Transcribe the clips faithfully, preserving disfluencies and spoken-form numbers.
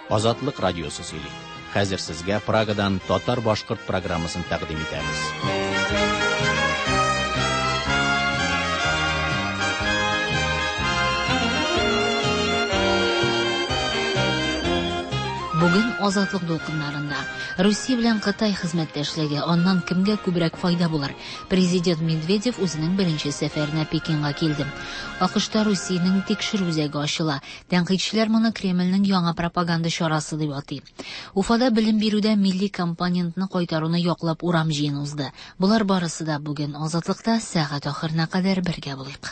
Азатлык радиосы сөйли. Хәзер сезгә Прагадан татар-башкорт программасын тәкъдим итәбез. Бүген азатлык дулкыннарында Русия белән Кытай хезмәттәшлеге, аннан кемгә күбрәк файда булыр? Президент Медведев үзенең беренче сәфәренә Пекинга килде. АКШта Русиянең тикшерү үзәге ачыла. Тәнкыйтьчеләр моны Кремльнең яңа пропаганда чарасы дип атый. Уфада белем бирүдә милли компонентны кайтаруны яклап урам җыены узды. Булар барысы да бүген азатлыкта сәгать ахырына кадәр бергә булыйк.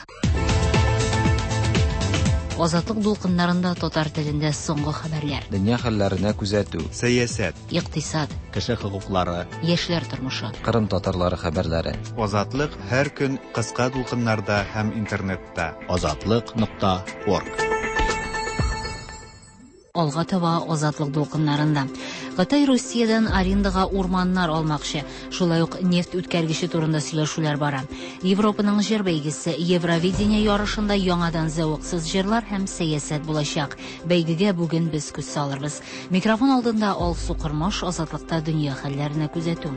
Азатлык дулкыннарында татар телендә соңгы хәбәрләр. Дөнья хәлләренә күзәтү, сәясәт, икътисад, кеше хокуклары, яшьләр тормышы, Кырым татарлары хәбәрләре. Азатлык һәр көн кыска дулкыннарда һәм интернетта. азатлык нокта орг. Алга таба азатлык дулкыннарында. Кытай Русиядән арендага урманнар алмакчы. Шулай ук нефть үткәргече турында сөйләшүләр бара. Европаның җыр бәйгесе Евровидение ярышында яңадан зәвыксыз җырлар һәм сәясәт булачак. Бәйгегә бүген без күз салырбыз. Микрофон алдында Алсу Кырмаш, азатлыкта дөнья хәлләренә күзәтү.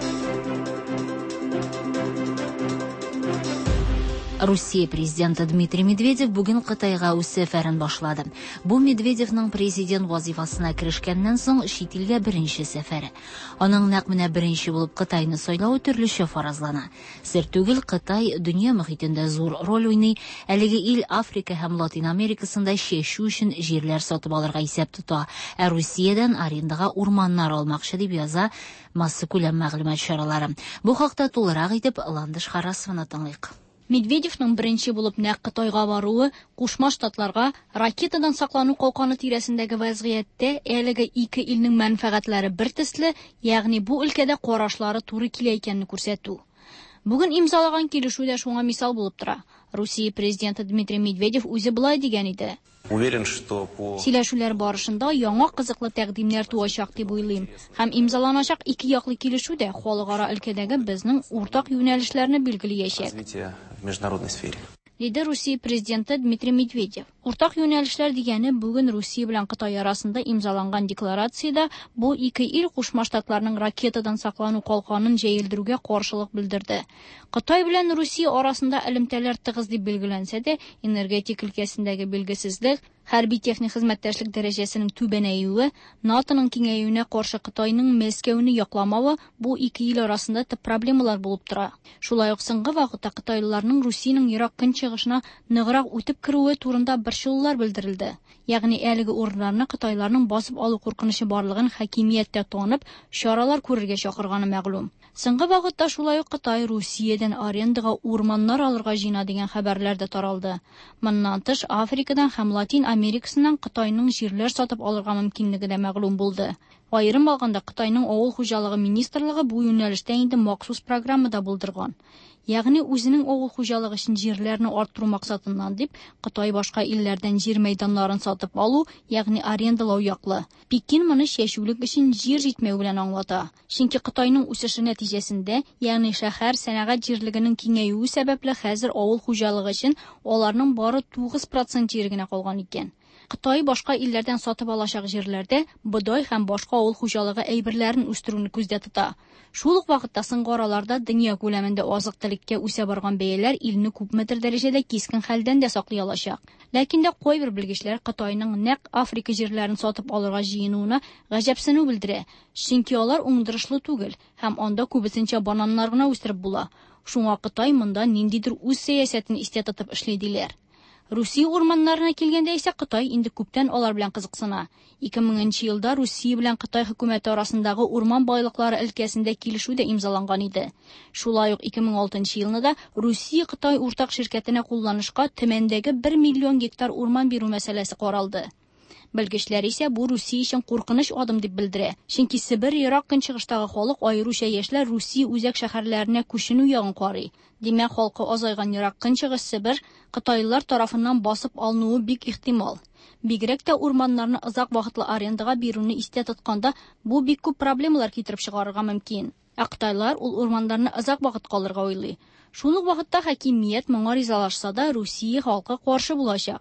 Русия президенты Дмитрий Медведев бүген Кытайга үз сәфәрен башлады. Бу Медведевның президент вазифасына керешкәннән соң чит илгә беренче сәфәре. Аның нәкъ менә беренче булып Кытайны сайлау төрлечә фаразлана. Сер түгел, Кытай дөнья мөхитендә зур роль уйный. Әлеге ил Африка һәм Латин Америкасында чәчү өчен җирләр сатып алырга исәп тота. Ә Русиядән арендага урманнар алмакчы дип яза масса күләм мәгълүмат чаралары. Бу хакта тулырак итеп Ландыш Харасованы тыңлыйк. Медведевның беренче булып нәкъ Кытайга баруы Кушма Штатларга ракетадан саклану калканы тирәсендәге вазгыятьтә әлеге ике илнең мәнфәгатьләре бертөсле, ягъни бу өлкәдә карашлары туры килә икәнне күрсәтү. Бүген имзалаган килешү дә шуңа мисал булып тора. Русия президенты Дмитрий Медведев үзе булай дигән иде. Уверен, что по Сөйләшүләр барышында яңа кызыклы тәкъдимнәр туачак дип уйлыйм. Һәм имзаланачак ике яклы килешү дә халыкара өлкәдәге безнең уртак юнәлешләрне билгеләячәк. развитие в международной сфере. Диде Русия президенты Дмитрий Медведев. Уртак юнәлешләр дигәне бүген Русия белән Кытай арасында имзаланган декларациядә бу ике ил Кушма Штатларның ракетадан саклану калканын җәелдерүгә каршылык белдерде. Кытай белән Русия арасында элемтәләр тыгыз дип билгеләнсә дә, энергетик өлкәсендәге билгесезлек, хәрби техник хезмәттәшлек дәрәҗәсенең түбәнәюе, НАТОның киңәюенә каршы Кытайның Мәскәүне якламавы бу ике ил арасында төп проблемалар булып тора. Шулай ук соңгы вакытта Кытайлыларның Русиянең ерак көнчыгышына ныграк үтеп керүе турында борчылулар белдерелде. Ягъни әлеге урыннарны Кытайларның басып алу куркынычы барлыгын хакимияттә танып, чаралар күрергә чакырганы мәгълүм. Соңгы вакытта шулай ук Кытай Русиядән арендага урманнар алырга җыена дигән хәбәрләр дә таралды. Моннан тыш Африкадан һәм Латин Америкасыннан Кытайның җирләр сатып алырга мөмкинлеге дә мәгълүм булды. Айрым алганда Кытайның авыл хуҗалыгы министрлыгы бу юнәлештә инде махсус программада булдырган. Ягъни үзенең авыл хуҗалыгы өчен җирләрне арттыру максатыннан дип Кытай башка илләрдән җир мәйданнарын сатып алу, ягъни арендалау яклы. Пекин моны чәчүлек өчен җир җитмәү белән аңлата. Чөнки Кытайның үсеше нәтиҗәсендә, ягъни шәһәр сәнәгать җирлегенең киңәюе сәбәпле хәзер авыл хуҗалыгы өчен аларның бары тугыз процент җире генә калган икән. Кытай башка илләрдән сатып алачак җирләрдә бодай һәм башка авыл хуҗалыгы әйберләрен үстерүне күздә тота. Шул ук вакытта соңгы араларда дөнья күләмендә азык-төлеккә үсә барган бәяләр илне күпмедер дәрәҗәдә кискен хәлдән дә саклый алачак. Ләкин дә кайбер белгечләр Кытайның нәкъ Африка җирләрен сатып алырга җыенуына гаҗәпсенү белдерә. Чөнки алар уңдырышлы түгел һәм анда күбесенчә бананнар гына үстереп була. Шуңа Кытай монда ниндидер үз сәясәтен истә тотып эшли диләр. Русия урманнарына килгәндә исә Кытай инде күптән алар белән кызыксына. ике меңенче елда Русия белән Кытай хөкүмәте арасындагы урман байлыклары өлкәсендә килешү дә имзаланган иде. Шулай ук ике мең алтынчы елда да Русия Кытай уртак ширкәтенә кулланышка төмәндәге бер миллион гектар урман бирү мәсьәләсе каралды. Белгечләр исә бу Русия өчен куркыныч адым дип белдерә. Чөнки Себер ерак көнчыгыштагы халык, аеруча яшьләр, Русия үзәк шәһәрләренә күченү ягын карый. Димәк, халкы азайган ерак көнчыгыш Себер Кытайлылар тарафыннан басып алынуы бик ихтимал. Бигрәк тә урманнарны озак вакытлы арендага бирүне истә тотканда, бу бик күп проблемалар китереп чыгарырга мөмкин. Ә Кытайлар ул урманнарны озак вакыт калырга уйлый. Шул ук вакытта хакимият моңа ризалашса да, Русия халкы каршы булачак.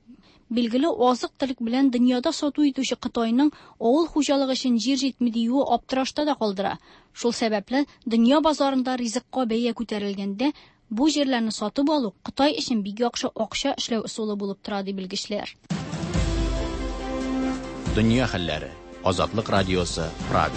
Билгеле, азык-төлек белән дөньяда сату итүче Кытайның авыл хуҗалыгы өчен җир җитми диюе аптырашта да калдыра. Шул сәбәпле дөнья базарында ризыкка бәя күтәрелгәндә, бу җирләрне сатып алу Кытай өчен бик яхшы акча эшләү усулы булып тора ди белгечләр. Дөнья хәлләре. Азатлык радиосы, Прага.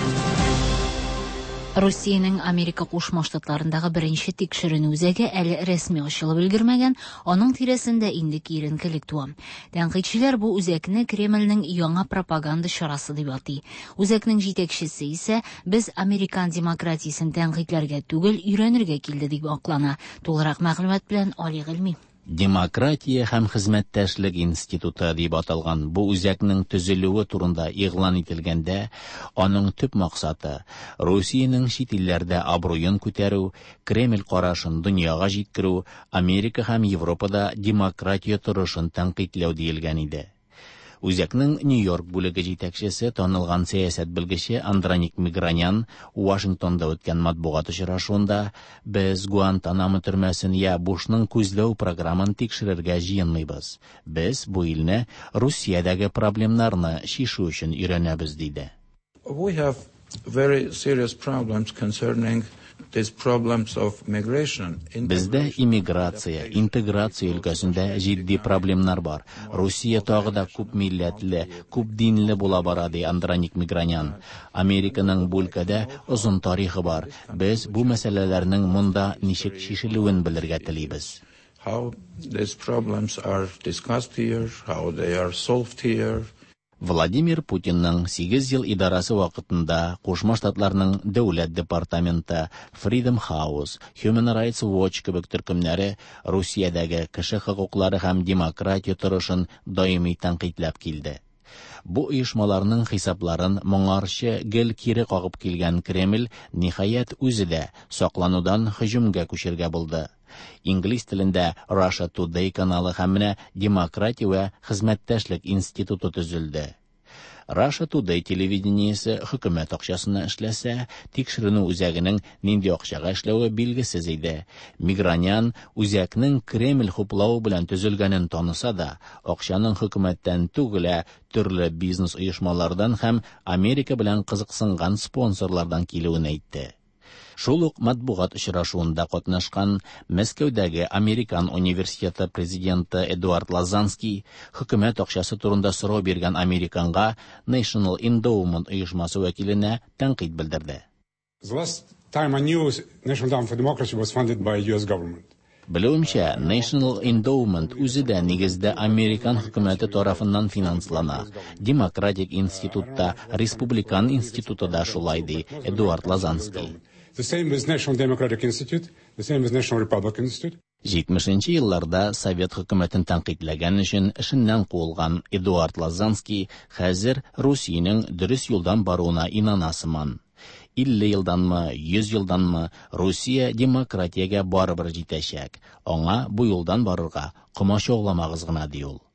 Россиянең Америка Кушма Штатларындагы беренче тикшеренү үзәге әле рәсми ачылып өлгермәгән, аның тирәсендә инде киеренкелек туа. Тәнкыйтьчеләр бу үзәкне Кремльнең яңа пропаганда чарасы дип атый. Үзәкнең җитәкчесе исә без американ демократиясен тәнкыйтьләргә түгел, өйрәнергә килде дип аклана. Тулырак мәгълүмат белән Али Гыйльми. Демократия һәм хезмәттәшлек институты дип аталган бу үзәкнең төзелүе турында игълан ителгәндә, аның төп максаты Россиянең чит илләрдә абруен күтәрү, Кремль карашын дөньяга җиткерү, Америка һәм Европада демократия торышын тәнкыйтьләү диелгән иде. Үзәкнең Нью-Йорк бүлеге җитәкчесе, танылган сәясәт белгече Андроник Мигранян Вашингтонда үткән матбугат очрашуында без Гуантанамо төрмәсен я Бушның күзләү программын тикшерергә җыенмыйбыз. Без бу илне Россиядәге проблемнарны чишү өчен өйрәнәбез диде. We have very serious problems concerning these problems of migration. Бездә иммиграция, интеграция өлкәсендә җитди проблемнар бар. Россия тагы да күп милләтле, күп динле була бара ди Андроник Мигранян. Американың бу өлкәдә озын тарихы бар. Без бу мәсьәләләрнең монда ничек чишелүен белергә телибез. How these problems are discussed here, how they are solved here. Владимир Путинның сигез ел идарасы вакытында Кушма Штатларның дәүләт департаменты, Freedom House, Human Rights Watch кебек төркемнәре Россиядәге кеше хокуклары һәм демократия торышын даими тәнкыйтьләп килде. Бу оешмаларның хисапларын моңарчы гел кире кагып килгән Кремль ниһаять үзе дә сакланудан һөҗүмгә күчергә булды. Инглиз телендә Russia Today каналы һәм менә демократия вә хезмәттәшлек институты төзелде. Russia Today телевидениесе хөкүмәт акчасына эшләсә, тикшеренү үзәгенең нинди акчага эшләве билгесез иде. Мигранян үзәкнең Кремль хуплауы белән төзелгәнен таныса да, акчаның хөкүмәттән түгел, төрле бизнес оешмалардан һәм Америка белән кызыксынган спонсорлардан килүен әйтте. Шул ук матбугат очрашуында катнашкан Мәскәүдәге Американ университеты президенты Эдуард Лазанский хөкүмәт акчасы турында сорау биргән Американга National Endowment оешмасы вәкиленә тәнкыйть белдерде. The last time I knew National Endowment for Democracy was funded by U S government. Белүемчә, National Endowment үзе дә нигездә Американ хөкүмәте тарафыннан финанслана. Демократик институтта, Республикан институты да шулай ди Эдуард Лазанский. The same with National Democratic Institute, the same with National Republican Institute. җитмешенче елларда Совет хөкүмәтен тәнкыйтьләгән өчен эшеннән куылган Эдуард Лазанский хәзер Россиянең дөрес юлдан баруына инана сыман. илле елданмы, йөз елданмы Россия демократиягә барыбер җитәчәк. Аңа бу юлдан барырга комачауламагыз гына ди ул.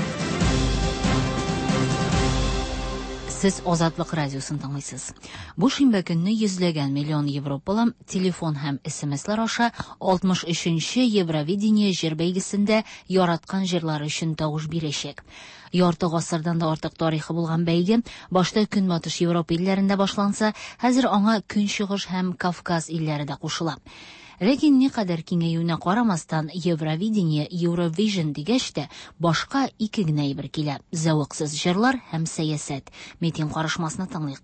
Сез Азатлык радиосын тыңлыйсыз. Бу шимбә көнне йөзләгән миллион европалам телефон һәм эс-эм-эслар аша алтмыш өченче Евровидение җыр бәйгесендә яраткан җырлары өчен тавыш бирәчәк. Ярты гасырдан да артык тарихы булган бәйге башта Көнбатыш Европа илләрендә башланса, хәзер аңа Көнчыгыш һәм Кавказ илләре дә кушыла. Ләкин никадәр киңәюенә карамастан Евровидение, Eurovision дигәч тә башка ике генә әйбер килә: зәвыксыз җырлар һәм сәясәт. Митин карышмасына тыңлыйк.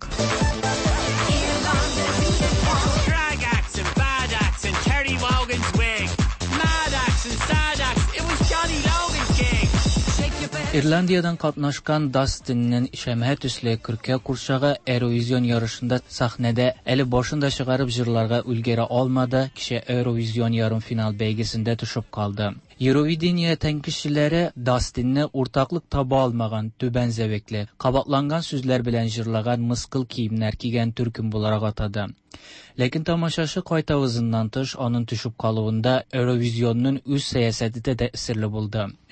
Ирландиядан катнашкан Дастиннең шәмәт төсле күркә курчагы Eurovision ярышында сахнәдә әле башында чыгарып җырларга өлгерә алмады, кичә Eurovision ярымфинал бәйгесендә төшеп калды. Евровидение тәнкыйтьчеләре Дастинне уртаклык таба алмаган, түбән зәвекле, кабатланган сүзләр белән җырлаган мыскыл киемнәр кигән төркем буларак атады. Ләкин тамашачы кайтавызыннан тыш аның төшеп калуында Eurovisionnның үз сәясәте дә тәэсирле булды.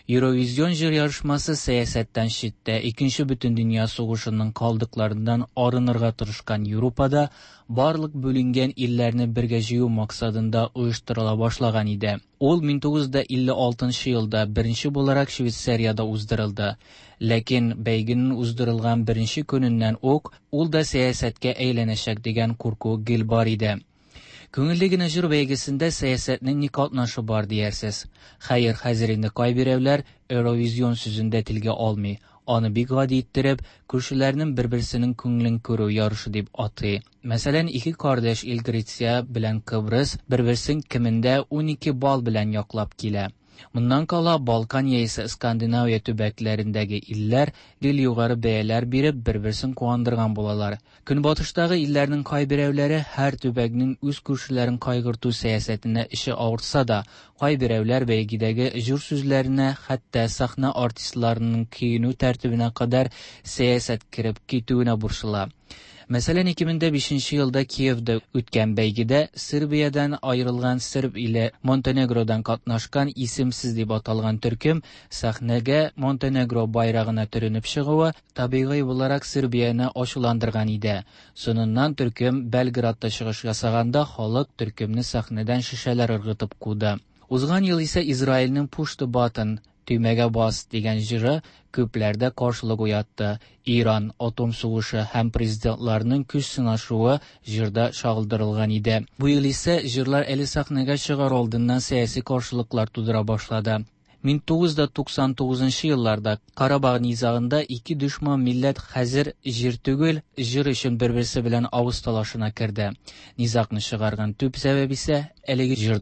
Eurovizyon jir yarışması siyasətdən şitdə ikinci Bütün Dünya Soğuşunun qaldıqlarından arınırğa tırışkan Avropada barlıq bölünген illərini birgə jiyu maqsadında uyuşturula başlagan idi. Ol ming to'qqiz yuz ellik oltinchi yılda birinci bolarak Şveysariyada uzdırıldı. Lakin bəyginin uzdırılgan birinci günündən ok, ol da siyasətke eylenəşək degan qorxu gil bar idi. Көңілдегі жыр бәйгесінде саясатның не катнашы бар дiyersiz. Hayır, hazır indi qaybirevlər Eurovizyon sözündə tilgə almay. Anı bir qadi ittirib, kürsülərinin bir-birsinin көңілін көру yarışı deyib atı. Məsələn, iki kardeş il Gretsiya bilən Kıbrıs bir-birsin kimində on iki bal bilən yaqlab kilə. Bundan qala Balkan yaisi Skandinaviya tübəklərindəki illər gil yuqarı bəyələr birib bir-birsin quvandırğan bolalar. Günbatışdagi illərinin qaybirevləri hər tübəknin üz kürsülərin qaygırtu siyasətinə işi ağırtsa da, qaybirevlər bəygidəgi jür sözlərinə, hətta saxna artistlarının kiyinu tərtibinə qədər siyasət kirib kitüünə burşula. Məsələn, iki min beşinci yılda Kiev'de ötken beygide Serbiyadan ayrılgan Serb ile Montenegro'dan katnaşkan isimsiz deyip atalgan türküm sahnege Montenegro bayrağına törünüp çıgığı tabiği olarak Serbiya'nı aşılandırgan idi. Sonundan türküm Belgrad'da çıgış yasaganda halk türkümünü sahneden şişeler ırgıtıp kudu. Uzgan yıl ise İsrail'nin Push the Button Tüymege bas degan jiri köplerde karşılık uyattı. İran, atom soğuşu hem prezidentlarının küç sınashığı jirda şağıldırılgan idi. Bu yıl ise jirlar eli sahnege çıgar olduğundan siyasi karşılıklar tudura başladı. ming to'qqiz yuz to'qson to'qqizinchi yıllarda Qarabağ nizağında iki düşman millet hazır jir tügül, jir için birbirisi bilen avuz talaşına kirdi. Nizaqni çıgargan tüp sebebi ise elegi jir.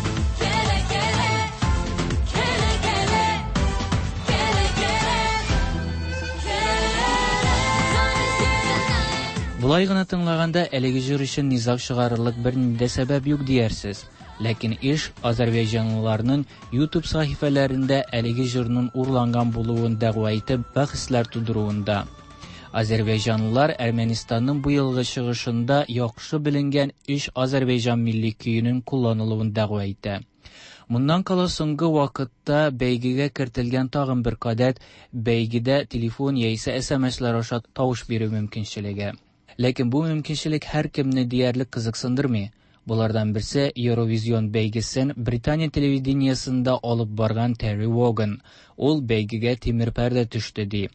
Bulay gına tınlaganda elegi jir için nizaq çıgarırlık bir nide sebep yok diyersiz. Lakin iş Azerbaycanlılarının YouTube sahifelerinde elegi jirinin urlangan buluğun dağva etib bahsler tuduruğunda. Azerbaycanlılar Ermenistan'ın bu yılғы çıgışında yaxşı bilingen iş Azerbaycan milli köyünün kullanılığın dağva etdi. Bundan kala soңғы vaqtda bəygigə kirtilgan tağın bir qadet bəygide telefon yaisi S M S'ler aşat tavuş biri mümkünçiligi. Lakin bu mümkünçilik her kimni diyerlik kızıksındırmay. Bulardan birisi Eurovizyon bəygisin Britaniya televideniyasında alıp bargan Terry Wogan. Ol bəygigə temir pərdə düşdü deyib.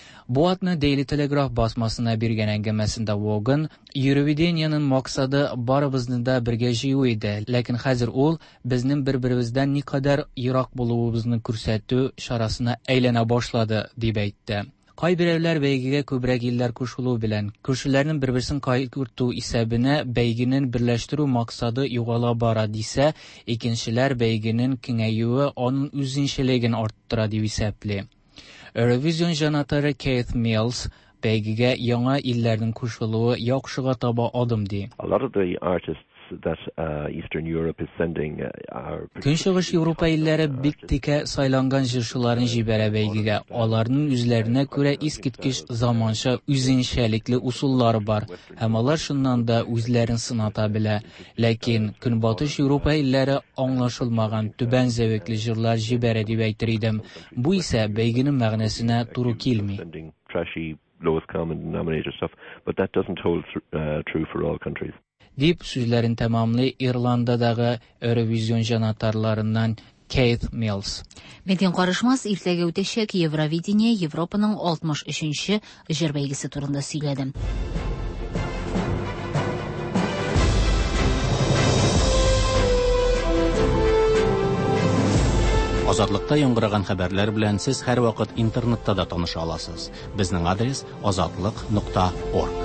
Bu adını Daily Telegraph basmasına bir genelgemesinde Wogan, Eurovizion'un maksadı barımızın da birge jiyu idi. Lakin hazır ol, biznin birbirimizden ne kadar Irak bulduğumuzni kürsəttü şarasına eylene başladı deyib aytdı. Qaybirevlər bəygigə köbrək illər koşulu bilen, kürsülərinin bir-birsin qaygırtı isəbinə bəyginin birləştiru maksadı yuğala bara disə, ikinçilər bəyginin kingəyiyi onun üzünşiligin arttıra deyib isəbli. Eurovision janatörü Keith Mills, bəygigə yana illərin koşuluğu yaxşığa taba adımdı. A lot of the artists that uh, Eastern Europe is sending uh, are Künşıgış Avropa illəri big tikə saylangan jırşıların jibərə bəygigə. Onların üzlərinə görə iskitkiş zamanşa üzünşəlikli usulları var. Həm onlar şundan da üzlərin sınata bilə. Lakin Günbatış Avropa illəri anlaşılmağan tübən zəvəkli jırlar jibərə deyib aytırıydım. Bu isə bəyginin məğnəsinə duru kilmi. Trashy, lowest common denominator stuff, but that doesn't hold uh, true for all countries. Deyip sözlərin tamamlı İrlandadağı Eurovision janatarlarından Keith Mills. Metin Qarışmaz irtəgə ötəşək Evrovideniya Evropanın altmış üçüncü jir bəygisi turunda söylədi. Azadlıqda яңгыраган хәбәрләр белән сез һәр вакыт интернетта да таныша аласыз. Безнең адрес azadlyk nokta org.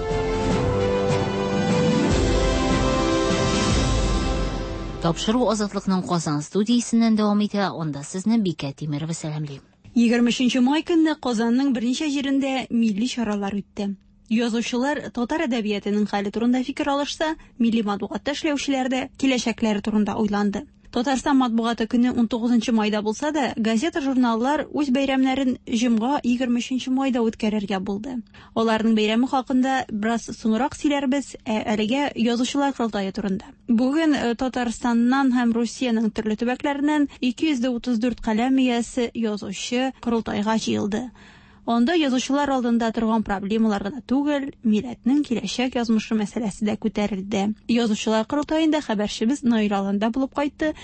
Тапшыру Азатлыкның Казан студиясеннән дәвам итә. Онда сезне Бикә Тимерова сәламлый. егерменче май көнне Казанның берничә җирендә милли чаралар үтте. Язучылар татар әдәбиятының хәле турында фикер алышса, милли матбугатта эшләүчеләр дә киләчәкләре турында уйланды. Татарстан матбугаты көне он тугызынчы майда булса да, газета-журналлар үз бәйрәмнәрен җомга егерме өченче майда үткәрергә булды. Аларның бәйрәме хакында бераз соңрак сөйләрбез, ә әлегә язучылар курултае турында. Бүген Татарстаннан һәм Русиянең төрле төбәкләреннән ике йөз утыз дүрт каләм иясе язучы курултайга җыелды. Анда язучылар алдында торган проблемалар гына түгел, милләтнең киләчәк язмышы мәсьәләсе дә күтәрелде. Язучылар курултаенда хәбәрчебез Наил алында булып кайтты.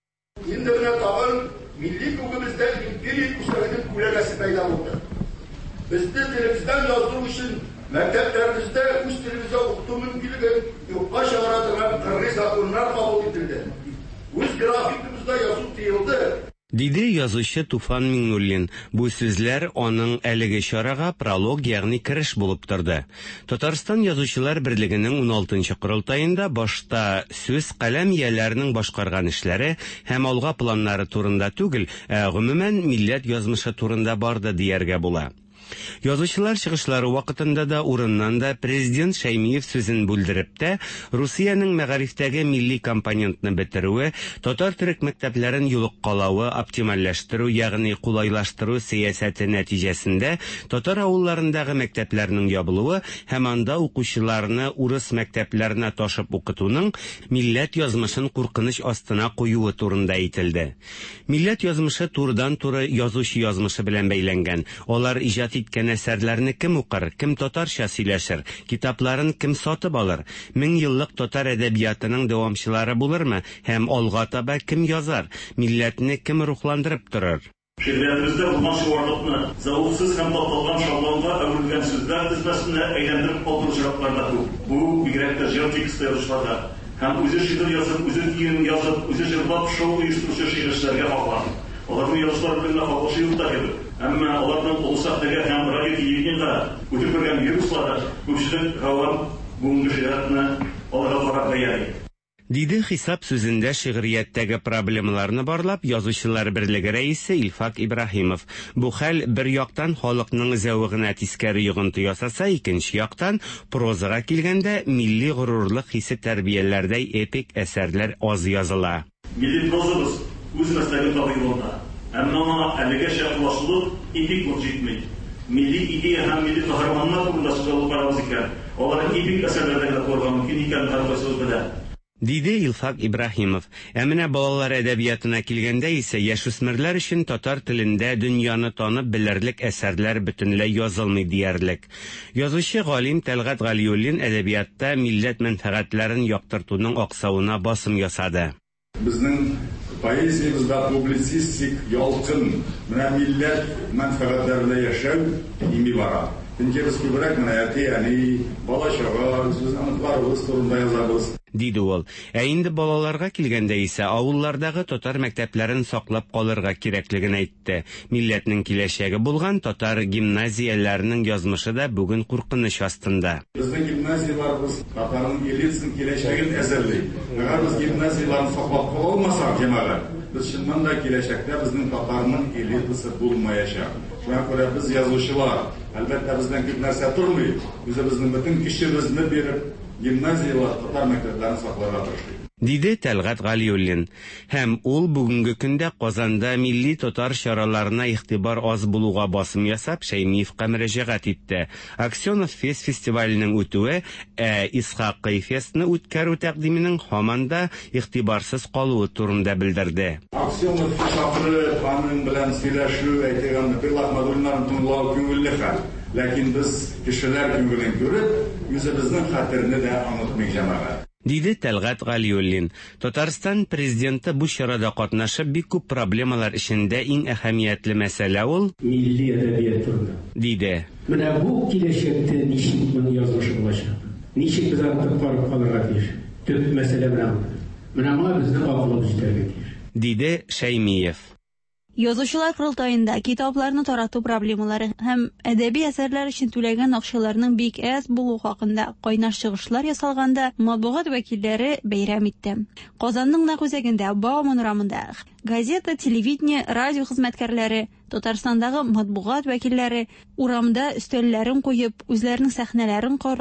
Инде менә тагын милли күгебездә империя күсәргән күләгәсе пайда булды. Безне телебездән язу өчен мәктәпләребездә үз телебездә укыту мөмкинлеге юкка чыгара торган кыргыз законнар кабул ителде. Үз графикыбызда язу тыелды. Диде язучы Туфан Миңнуллин. Бу сүзләр аның әлеге чарага пролог, ягъни кириш булып торды. Татарстан язучылар берлегенең он алтынчы курултаенда башта сүз каләм ияләренең башкарган эшләре һәм алга планнары турында түгел, ә гомумән милләт язмышы турында барды дияргә була. Язучылар чыгышлары вакытында да урыннан да президент Шәймиев сүзен бүлдереп тә, Русиянең мәгарифтәге милли компонентны бетерүе, татар-төрек мәктәпләрен юлыккалавы, оптимальләштерү, ягъни кулайлаштыру сәясәте нәтиҗәсендә татар авылларындагы мәктәпләрнең ябылуы һәм анда укучыларны урыс мәктәпләренә ташып укытуның милләт язмышын куркыныч астына куюы турында әйтелде. Милләт язмышы турыдан-туры язучы язмышы белән бәйләнгән. Алар иҗат иткән әсәрләрне кем укыр, кем татарча сөйләшер, китапларын кем сатып алыр, мең еллык татар әдәбиятының дәвамчылары булырмы һәм алга таба кем язар, милләтне кем рухландырып торыр. Шигъриятыбызда булган шуарлыкны завуксыз һәм татланган шаблонга әверелгән сүзләр тезмәсенә әйләндереп калдыру җыраклар да күп. Бу бигрәк тә җыр тексты язучыларда һәм үзе шигырь язып, үзе тиен язып, үзе җырлап шоу оештыручы шигырьчеләргә хаклар. Аларның язучылар белән хаклашу юк та кебек. Әмма аларның улсак дигән һәм радио телевидениеда үтеп бергән вируслар күпчелек гавам бүгенге шигъриятны аларга карап бәяни. Диде хисап сүзендә шигърияттәге проблемаларны барлап язучылар берлеге рәисе Илфак Ибраһимов. Бу хәл бер яктан халыкның зәвыгына тискәре йогынты ясаса, икенче яктан прозага килгәндә милли горурлык хисе тәрбияләрдәй эпик әсәрләр аз языла. Милли прозабыз үз мәсләген табыйлында. Әмма аңа әлегә шәхлашлык эпик булып җитми. Милли идея һәм милли каһарманнар турында сөйләп барабыз икән. Алар эпик әсәрләрдә булырга мөмкин икән һәркайсы белән. Диде Илфак Ибраһимов. Ә менә балалар әдәбиятына килгәндә исә яшүсмерләр өчен татар телендә дөньяны танып белерлек әсәрләр бөтенләй язылмый диярлек. Язучы галим Тәлгат Галиуллин әдәбиятта милләт мәнфәгатьләрен яктыртуның аксавына басым ясады. Безнең поэзиябызда публицистик ялкын, менә милләт мәнфәгатьләрендә яшәү ими бара. Чөнки без күбрәк менә әти, әни, бала-чага, сүз-аныкларыбыз турында язабыз. Диде ул. Ә инде балаларга килгәндә исә авыллардагы татар мәктәпләрен саклап калырга кирәклеген әйтте. Милләтнең киләчәге булган татар гимназияләренең язмышы да бүген куркыныч астында. Безнең гимназияларыбыз татарның элитасын киләчәген әзерли. Әгәр без гимназияларны саклап кала алмасак, җәмәгать, без чыннан да киләчәктә безнең татарның элитасы булмаячак. Шуңа күрә без язучылар, әлбәттә бездән күп нәрсә тормый. Үзебезнең бөтен кичебезне биреп гимназиялар татар мәктәпләрен сакларга тырышлый. Диде Тәлгат Галиуллин. Һәм ул бүгенге көндә Казанда милли татар чараларына игътибар аз булуга басым ясап Шәймиевкә мөрәҗәгать итте. Аксенов фест фестиваленең үтүе, ә Исхак фестны үткәрү тәкъдименең һаманда игътибарсыз калуы турында белдерде. Аксенов чакырып, аның белән сөйләшү, әйтгән пилотмодульларын тыңлау күңелле хәл. Ләкин без кешеләр күңелен күреп, үзебезнең хәтерне дә онытмый җәмәгать. Диде Тәлгат Галиуллин. Татарстан президенты бу чарада катнашып бик күп проблемалар эчендә иң әһәмиятле мәсьәлә ул милли әдәбият турында. Диде. Менә бу киләчәктә ничек моны язмыш булачак? Ничек без аны барып калырга тиеш? Төп мәсьәлә менә ул. Менә аңа безнең акылыбыз җитәргә тиеш. Диде Шәймиев. Язучылар курултаенда китапларны тарату проблемалары һәм әдәби әсәрләр өчен түләгән акчаларның бик әз булу хакында кайнаш чыгышлар ясалганда матбугат вәкилләре бәйрәм итте. Казанның нәкъ үзәгендә Бауман урамында газета, телевидение, радио хезмәткәрләре, Татарстандагы матбугат вәкилләре урамда өстәлләрен куеп, үзләренең сәхнәләрен карап,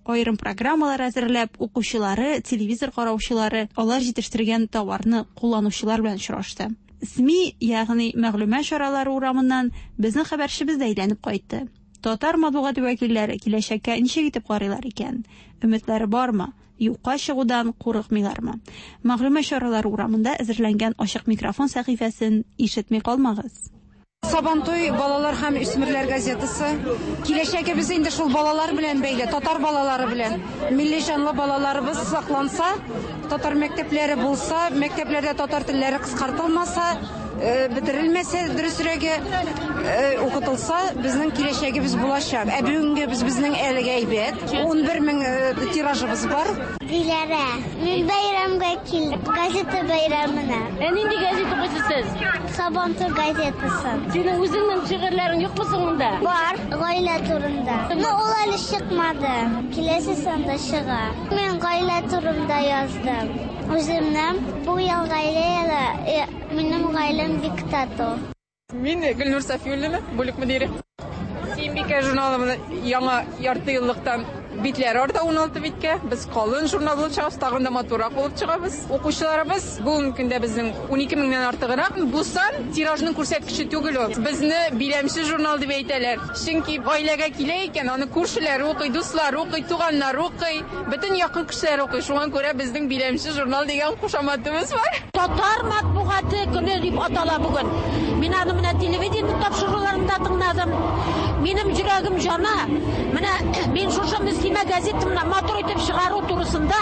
Айрым программалар әзерләп, укучылары, телевизор караучылары, алар җитештергән товарны кулланучылар белән очрашты. СМИ, ягъни мәгълүмат чаралары урамыннан безнең хәбәрчебез дә әйләнеп кайтты. Татар матбугат вәкилләре киләчәккә ничек итеп карыйлар икән? Өметләре бармы? Юкка чыгудан курыкмыйлармы? Мәгълүмат чаралары урамында әзерләнгән ачык микрофон сәхифәсен ишетми калмагыз. Сабантуй балалар һәм үсмерләр газетасы. Киләчәгебез инде шул балалар белән бәйле, татар балалары белән. Милли җанлы балаларыбыз сакланса, татар мәктәпләре булса, мәктәпләрдә татар телләре кыскартылмаса, бетерелмәсә, дөресрәге укытылса, безнең киләчәгебез булачак. Ә бүгенге без безнең әлегә әйбәт, ун бер мең тиражыбыз бар. Диләрә, мин бәйрәмгә килдем, газета бәйрәменә. Ә нинди газета укыйсыз? Сабантуй газетасы. Синең үзеңнең шигырьләрең юкмы соңында? Бар, гаилә турында. Ну, ул әле чыкмады. Киләсе санда чыга. Мин гаилә турында яздым. Үземнең бу ел гаилә, минем гаиләм диктатор. Мин Гөлнур Сафиуллина, бүлек мөдире. Симбикә журналының яңа ярты еллыктан битләре арта ун алты биткә. Без калын журнал булып чыгабыз, тагын да матурак булып чыгабыз. Укучыларыбыз бүгенге көндә безнең ун ике меңнән артыграк. Бу сан тиражның күрсәткече түгел ул. Безне биләмче журнал дип әйтәләр. Чөнки гаиләгә килә икән, аны күршеләр укый, дуслар укый, туганнар укый, бөтен якын кешеләр укый. Шуңа күрә безнең биләмче журнал дигән кушаматыбыз бар. Татар матбугаты көне дип атала бүген. Мин аны менә телевидение тапшыруларында тыңладым. Минем йөрәгем жана. Менә мин шушы мөслимә газетамны матур итеп чыгару турысында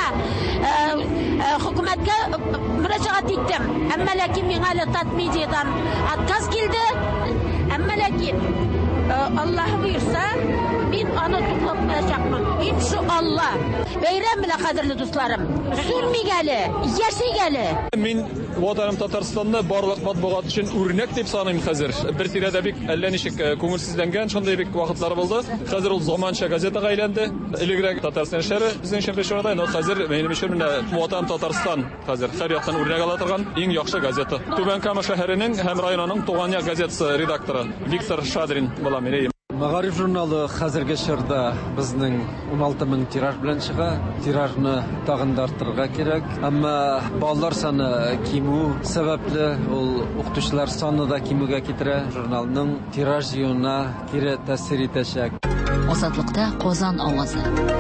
хөкүмәткә мөрәҗәгать иттем. Әмма ләкин миңа әле Татмедиадан отказ килде. Әмма ләкин Аллаһ буйырса, мин аны туктатмаячакмын. Иншалла. Бәйрәм белән, кадерле дусларым. Сүрмик әле, яшик әле. Мин ватаным Татарстанны барлык матбугат өчен үрнәк дип саныйм хәзер. Бер тирәдә бик әллә ничек күңелсезләнгән, шундый бик вакытлар булды. Хәзер ул заманча газетага әйләнде. Элегрәк Татарстан шәһәре безнең өчен бешәрдә, но хәзер минем өчен ватаным Татарстан хәзер һәр яктан үрнәк ала торган иң яхшы газета. Түбән Кама шәһәренең һәм районының Туган як газетасы редакторы Виктор Шадрин була минем. Мәгариф журналы хәзерге чорда безнең ун алты мең тираж белән чыга. Тиражны тагын да арттырырга кирәк. Әмма балалар саны кимү сәбәпле ул укытучылар саны да кимүгә китерә. Журналның тираж җыюына кире тәэсир итәчәк. Азатлыкта Казан авазы.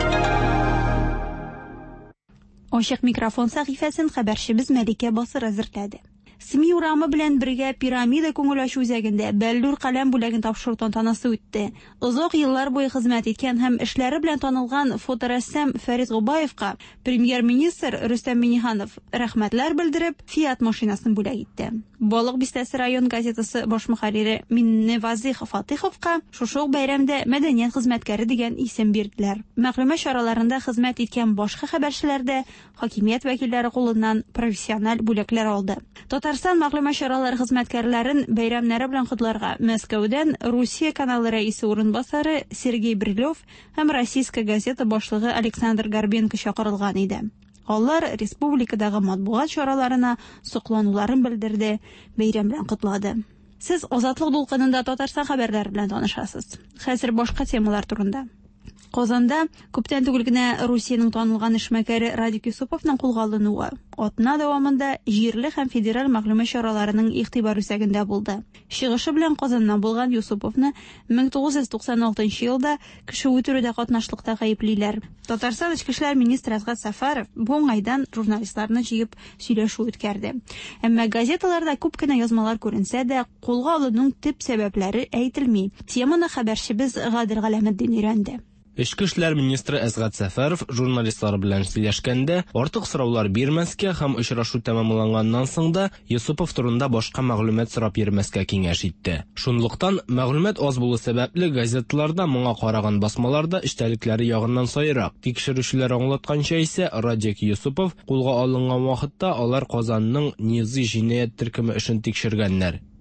Ачык микрофон сәхифәсен хәбәрчебез Мәликә Басыр әзерләде. СМИ урамы белән бергә пирамида күңел ачу үзәгендә Бәллүр каләм бүләген тапшыру тантанасы үтте. Озак еллар буе хезмәт иткән һәм эшләре белән танылган фоторәссам Фәрит Губаевка премьер-министр Рөстәм Миңнеханов рәхмәтләр белдереп, Фиат машинасын бүләк итте. Балык Бистәсе район газетасы баш мөхәррире Минневазих Фатиховка шушы бәйрәмдә мәдәният хезмәткәре дигән исем бирделәр. Мәгълүмат чараларында хезмәт иткән башка хәбәрчеләр дә хакимият вәкилләре кулыннан профессиональ бүләкләр алды. Татарстан мәгълүмат чаралары хезмәткәрләрен бәйрәмнәре белән котларга Мәскәүдән Русия каналы рәисе урынбасары Сергей Брилев һәм Российская газета башлыгы Александр Горбенко чакырылган иде. Алар республикадагы матбугат чараларына соклануларын белдерде, бәйрәм белән котлады. Сез Азатлык дулкынында Татарстан хәбәрләре белән танышасыз. Хәзер башка темалар турында. Казанда күптән түгел генә Русиянең танылган эшмәкәре Радик Юсуповның кулга алынуы атна дәвамында җирле һәм федераль мәгълүмат чараларының игътибар үзәгендә булды. Чыгышы белән Казаннан булган Юсуповны мең тугыз йөз туксан алтынчы елда кеше үтерүдә катнашлыкта гаеплиләр. Татарстан Эчке эшләр министры Азгат Сафаров бу уңайдан журналистларны җыеп сөйләшү үткәрде. Әмма газеталарда күп кенә язмалар күренсә дә, кулга алынуның төп сәбәпләре әйтелми. Теманы хәбәрчебез Гадил Галәметдин өйрәнде. Эчке эшләр министры Азгат Сафаров журналистлар белән сөйләшкәндә артык сораулар бирмәскә һәм очрашу тәмамланганнан соң да Юсупов турында башка мәгълүмат сорап йөрмәскә киңәш итте. Шунлыктан мәгълүмат аз булу сәбәпле газеталарда моңа караган басмаларда эчтәлекләре ягыннан сайрак. Тикшерүчеләр аңлатканча исә Радик Юсупов кулга алынган вакытта алар Казанның Низы җинаять төркеме эшен тикшергәннәр.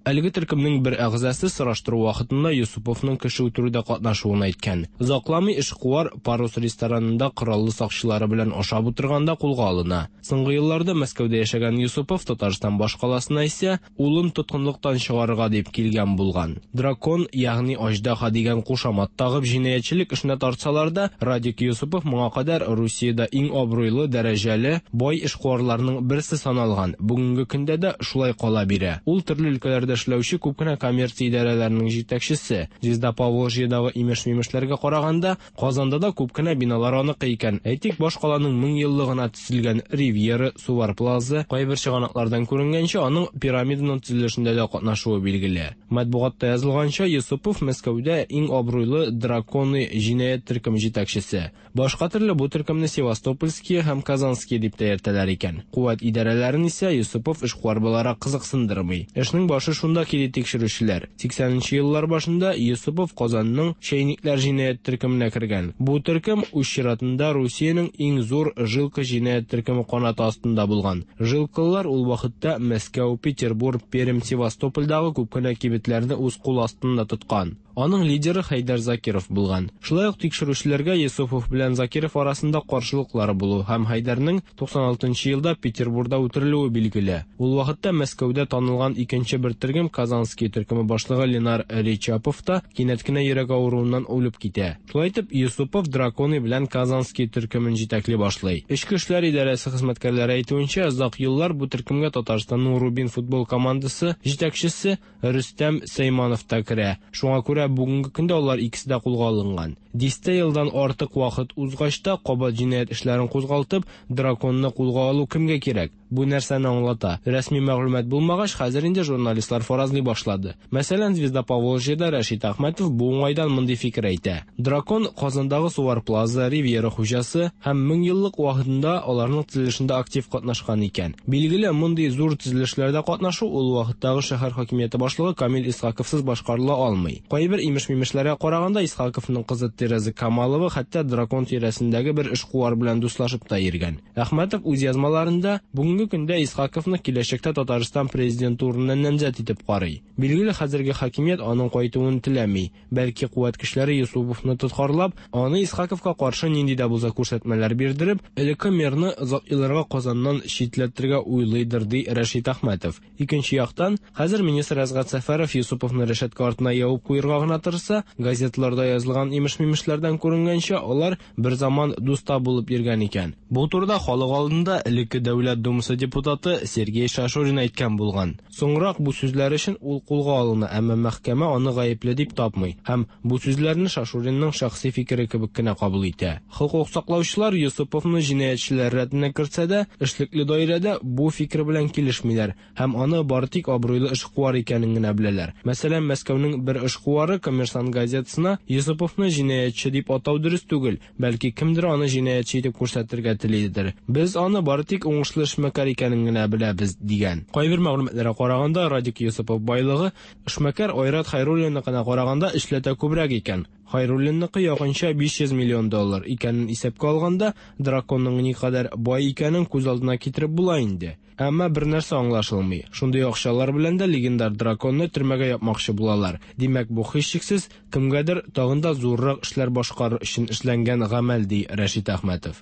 Әлеге төркемнең бер әгъзасы сораштыру вакытында Юсуповның кеше үтерүдә катнашуын әйткән. Озакламый эшкуар Парус ресторанында кораллы сакчылары белән ашап утырганда кулга алына. Соңгы елларда Мәскәүдә яшәгән Юсупов Татарстан баш каласына исә улын тоткынлыктан чыгарырга дип килгән булган. Дракон, ягъни аждаха дигән кушамат тагып җинаятьчелек эшенә тартсалар да, Радик Юсупов моңа кадәр Русиядә иң абруйлы, дәрәҗәле, бай эшкуарларның берсе саналган. Бүгенге көндә дә шулай кала бирә. Ул төрле өлкәләрдә эшләүче күп кенә коммерция идарәләренең җитәкчесе. Звезда Поволжьедагы имеш-мимешләргә караганда, Казанда да күп кенә биналар аныкы икән. Әйтик, баш каланың мең еллыгына төзелгән Ривьера, Сувар Плаза, кайбер чыганаклардан күренгәнчә, аның пирамиданың төзелешендә дә катнашуы билгеле. Матбугатта язылганча, Юсупов Мәскәүдә иң абруйлы драконы җинаять төркем җитәкчесе. Башка төрле бу төркемне Севастопольский һәм Казанский дип тә йөртәләр икән. Куәт идарәләрен исә Юсупов эшкуар буларак кызыксындырмый. Эшнең башы шунда килә тикшерүчеләр. сиксәненче еллар башында Юсупов Казанның Шәйникләр җинаять төркеменә кергән. Бу төркем үз чиратында Русиянең иң зур жилка җинаять төркеме канаты астында булган. Жилкалар ул вакытта Мәскәү, Петербург, Пермь, Севастопольдагы күп кенә кибетләрне үз кул астында тоткан. Аның лидеры Хайдар Закиров булган. Шулай ук тикшерүчеләргә Юсупов белән Закиров арасында каршылыклар булу һәм Хайдарның туксан алтынчы елда Петербургда үтерелүе билгеле. Ул вакытта Мәскәүдә танылган икенче бер төркем Казанский төркеме башлыгы Ленар Речапов та кинәт кенә йөрәк авыруыннан үлеп китә. Шулай итеп, Юсупов драконы белән Казанский төркемен җитәкли башлый. Эчке эшләр идарәсе хезмәткәрләре әйтүенчә, озак еллар бу төркемгә Татарстанның Рубин футбол командасы җитәкчесе Рөстәм Сәйманов та керә. Шуңа күрә бүгенге көндә алар икесе дә кулга алынган. Дистә елдан артык вакыт узгач та кабат җинаять эшләрен кузгалтып, драконны кулга алу кемгә кирәк? Бу нәрсәне аңлата. Рәсми мәгълүмат булмагач, хәзер инде журналистлар фаразлый башлады. Мәсәлән, Звезда Поволжьеда Рәшит Әхмәтов бу уңайдан мондый фикер әйтә. Дракон Казандагы Сувар Плаза, Ривьера хуҗасы һәм мең еллык вакытында аларның төзелешендә актив катнашкан икән. Билгеле, мондый зур төзелешләрдә катнашу ул вакыттагы шәһәр хакимияте башлыгы Камил Исхаковсыз башкарыла алмый. Кайбер имеш-мимешләргә караганда, Исхаковның кызы Тереза Камалова хәтта дракон тирәсендәге бер эшкуар белән дуслашып та йөргән. Әхмәтов үз язмаларында бүгенге көндә Исхаковны киләчәктә Татарстан президенты урынына намзәт итеп карый. Билгеле, хәзерге хакимият аның кайтуын теләми. Бәлки куәт көчләре Юсуповны тоткарлап, аны Исхаковка каршы нинди дә булса күрсәтмәләр бирдереп, элекке мэрны озак елларга Казаннан читләтергә уйлыйдыр, ди Рәшит Әхмәтов. Икенче яктан, хәзер министр Әзгат Сәфәров Юсуповны рәшәткә артына ябып куярга гына тырышса, газеталарда язылган имеш-мимешләрдән күренгәнчә, алар бер заман дуста булып йөргән икән. Бу турыда халык алдында элекке Дәүләт Думасы депутаты Сергей Шашурин әйткән булган. Соңрак бу сүзләр өчен ул кулга алына, әмма мәхкәмә аны гаепле дип тапмый һәм бу сүзләрне Шашуринның шәхси фикере кебек кенә кабул итә. Хокук саклаучылар Юсуповны җинаятьчеләр рәтенә кертсә дә, эшлекле даирәдә бу фикер белән килешмиләр һәм аны бары тик абруйлы эшкуар икәнен генә беләләр. Мәсәлән, Мәскәүнең бер эшкуары Коммерсант газетасына Юсуповны җинаятьче дип атау дөрес түгел, бәлки кемдер аны җинаятьче итеп күрсәтергә телидер. Без аны бары тик уңышлы эшмәкәр икәнен генә беләбез, дигән. Кайбер мәгълүматларга караганда, Радик Юсупов байлыгы эшмәкәр Айрат Хайруллинныкына караганда эшләтә күбрәк икән. Хайруллинныкы якынча биш йөз миллион доллар икәнен исәпкә алганда, драконның никадәр бай икәнен күз алдына китереп була инде. Әмма бер нәрсә аңлашылмый. Шундый акчалар белән дә легендар драконны төрмәгә япмакчы булалар. Димәк, бу һичшиксез кемгәдер тагын да зуррак эшләр башкару өчен эшләнгән гамәл, ди Рәшит Әхмәтов.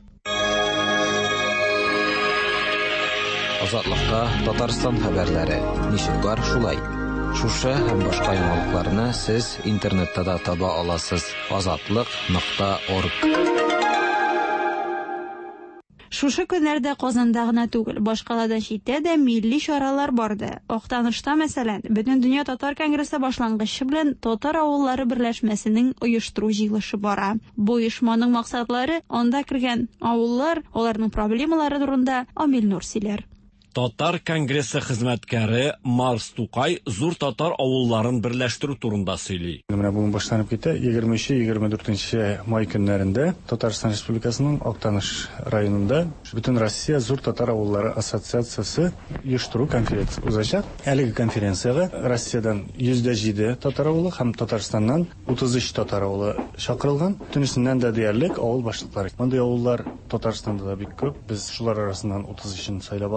Азатлыкка Татарстан хәбәрләре. Ничек бар шулай? Шушы һәм башка яңалыкларны сез интернетта да таба аласыз. азатлык нокта орг. Шушы көннәрдә Казанда гына түгел, башкалада читтә дә милли чаралар барды. Актанышта, мәсәлән, Бөтен дөнья татар конгрессы башлангычы белән Татар авыллары берләшмәсенең оештыру җыелышы бара. Бу оешманың максатлары анда кергән авыллар, аларның проблемалары турында Амил Нур сөйләр. Татар конгрессы хезмәткәре Марс Тукай зур татар авылларын берләштерү турында сөйли. Менә бүген башланып китә. егерме өч егерме дүртенче май көннәрендә Татарстан Республикасының Актаныш районында Бөтен Россия зур татар авыллары ассоциациясе оештыру конференциясе узачак. Әлеге конференцияга Россиядән йөз дә җиде татар авылы һәм Татарстаннан утыз өч татар авылы чакырылган. Төнесеннән дә диярлек авыл башлыклары. Мондый авыллар Татарстанда да бик күп. Без шулар арасыннан утыз өчен сайлап алдык.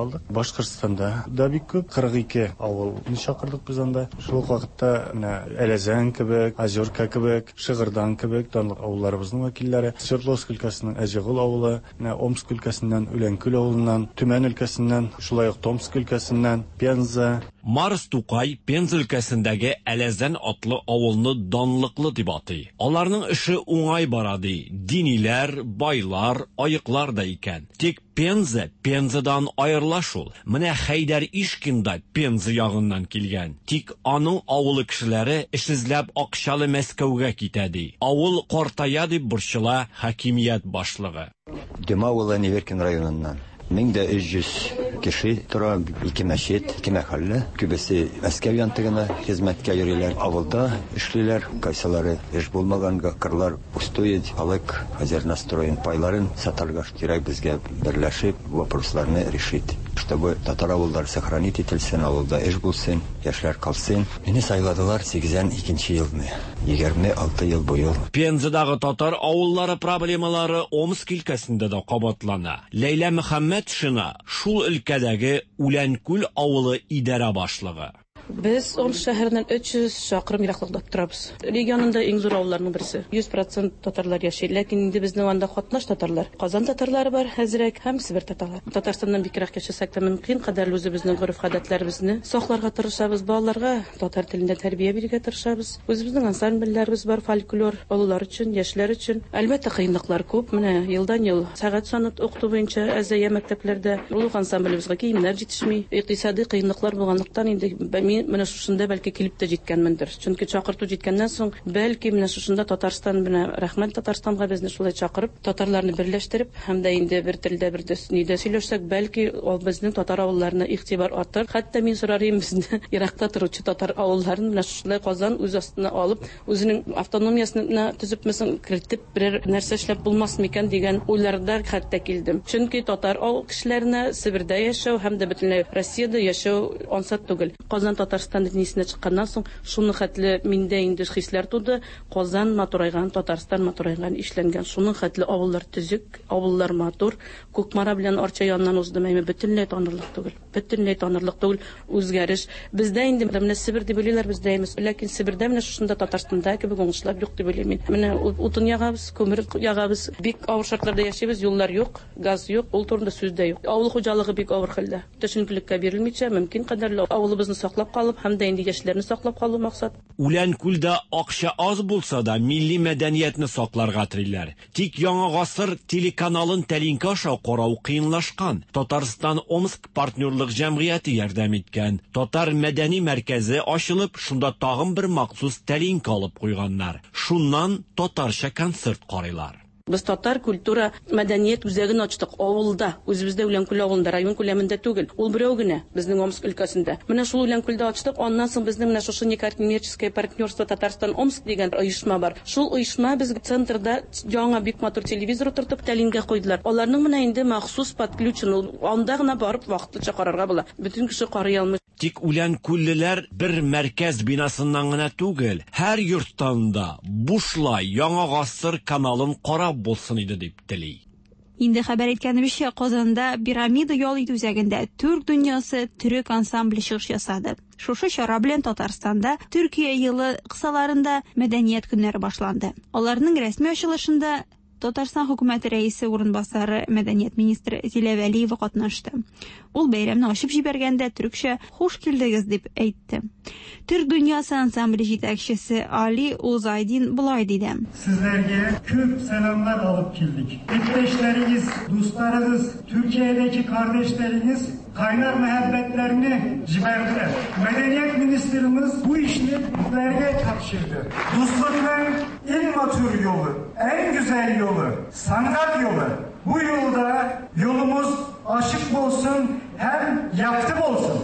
Башкортстанда да бик күп, кырык ике авылны чакырдык без анда. Шул вакытта менә Әләзән кебек, Озерка кебек, Шыгырдан кебек данлык авылларыбызның вәкилләре, Свердловск өлкәсенең Әҗегыл авылы, менә Омск өлкәсеннән Үләнкүл авылыннан, Төмән өлкәсеннән, шулай ук Томск өлкәсеннән, Пенза. Марс Тукай Пенза өлкәсендәге Әләзән атлы авылны данлыклы дип атый. Аларның эше уңай бара ди. Диниләр, байлар, аеклар да икән. Тик Пенза Пензадан аерыла шул. Менә Хәйдәр Ишкин да Пенза ягыннан килгән. Тик аның авылы кешеләре эшсезләп акчалы Мәскәүгә китә ди. Авыл картая дип борчыла хакимият башлыгы. Демаула Неверкин районыннан мең дә өч йөз кеше тора, ике мәчет, ике мәхәллә. Күбесе Мәскәү янтыгына хезмәткә йөриләр. Авылда эшлиләр, кайсылары эш булмаганга кырлар пустует, халык хозяйствостроен пайларын сатарга кирәк безгә берләшеп вопросларны решить, чтобы татар авыллары сохранить ителсен, авылда эш булсын, яшьләр калсын. Мине сайладылар сиксән икенче елны. егерме алты ел буе. Пензадагы татар авыллары проблемалары Омск өлкәсендә дә кабатлана. Ләйлә Мөхәммәд Шина шул өлкәдәге Үләнкүл авылы идарә башлыгы. Без Омск шәһәреннән өч йөз чакрым ераклыкта торабыз. Регионында иң зур авылларның берсе. йөз процент татарлар яши, ләкин инде безнең анда катнаш татарлар. Казан татарлары бар, хәзрәк һәм Себер татарлары. Татарстаннан бигрәк яшәсәк тә мөмкин кадәр үзебезнең гореф-гадәтләребезне сакларга тырышабыз, балаларга татар телендә тәрбия бирергә тырышабыз. Үзебезнең ансамбльләребез бар, фольклор, балалар өчен, яшьләр өчен. Әлбәттә кыенлыклар күп. Менә елдан ел сәгать саны укыту буенча әзәя мәктәпләрдә улуг ансамблебезгә киемнәр җитешми. Икътисади кыенлыклар булганлыктан инде менә шушында бәлки килеп тә җиткәнмендер. Чөнки чакырту җиткәннән соң бәлки менә шушында Татарстан менә рәхмәт Татарстанга безне шулай чакырып, татарларны берләштереп, һәм дә инде бер телдә бер нидә сөйләшсәк, бәлки ул безнең татар авылларына игътибар артыр. Хәтта мин сорарым безне Иракта торучы татар авылларын менә шулай Казан үз астына алып, үзенең автономиясын төзеп месен кертеп бер нәрсә эшләп булмас микән дигән уйларда хәтта килдем. Чөнки татар авыл кешеләренә Себердә яшәү һәм дә бөтенләй Россиядә яшәү ансат түгел. Казан Татарстан дөньясына чыкканнан соң шуны хәтле миндә инде хисләр туды. Казан матурайган, Татарстан матурайган, ишләнгән. Шуның хәтле авыллар төзек, авыллар матур. Күкмара белән Арча яннан уздым, әйме бөтенләй танырлык түгел. Бөтенләй танырлык түгел, үзгәреш. Бездә инде менә Себер дип беләләр бездә имез, ләкин Себердә менә шушында Татарстанда кебек уңышлар юк дип беләм мин. Менә утын ягабыз, көмер ягабыз, бик авыр шартларда яшибез, юллар юк, газ юк, ул турында сүз дә юк. Авыл хуҗалыгы бик авыр хәлдә. Төшенкелеккә бирелмичә, мөмкин кадәрле авылыбызны саклап калып, һәм дә инде яшьләрне саклап калу максат. Үләнкүлдә акча аз булса да милли мәдәниятне сакларга тириләр. Тик яңа гасыр телеканалын тәлинкә аша карау кыенлашкан. Татарстан Омск партнерлык җәмгыяте ярдәм иткән. Татар мәдәни мәркәзе ачылып, шунда тагын бер махсус тәлинкә алып куйганнар. Шуннан татарча концерт карыйлар. Без татар культура, мәдәният үзәген ачтык авылда, үзебездә Үләнкүл авылында, район күләмендә түгел. Ул берәү генә безнең Омск өлкәсендә. Менә шул Үләнкүлдә ачтык, аннан соң безнең менә шушы некоммерческое партнерство Татарстан Омск дигән оешма бар. Шул оешма безгә центрда яңа бик матур телевизор утыртып тәлинкә куйдылар. Аларның менә инде махсус подключен, анда гына барып вакытлыча карарга була. Бөтен кеше карый алмый. Тик Үләнкүллеләр бер мәркәз бинасыннан гына түгел, һәр йорттан да бушлай яңа гасыр каналын карап булсын иде дип тели. Инде хәбәр иткәнебезчә, Казанда пирамида ял итү үзәгендә Түрк дөньясы төрек ансамбле чыгыш ясады. Шушы чара белән Татарстанда Төркия елы кысаларында мәдәният көннәре башланды. Аларның рәсми ачылышында Татарстан хөкүмәте рәисе урынбасары мәдәният министры Зилә Вәлиева катнашты. Ул бәйрәмне ачып җибәргәндә төркчә "Хуш килдегез" дип әйтте. Түрк дөньясы ансамбле җитәкчесе Али Узайдин булай диде. Sizlerге köp selamlar alıp geldik. Eşleriniz, dostlarınız, Türkiye'deki kardeşleriniz kaynar muhabbetlerini ciberdiler. Medeniyet Ministerimiz bu işini bizlerge tapşırdı. Dostlukların en matur yolu, en güzel yolu, sanat yolu. Bu yolda yolumuz aşık olsun, hem yaktım olsun.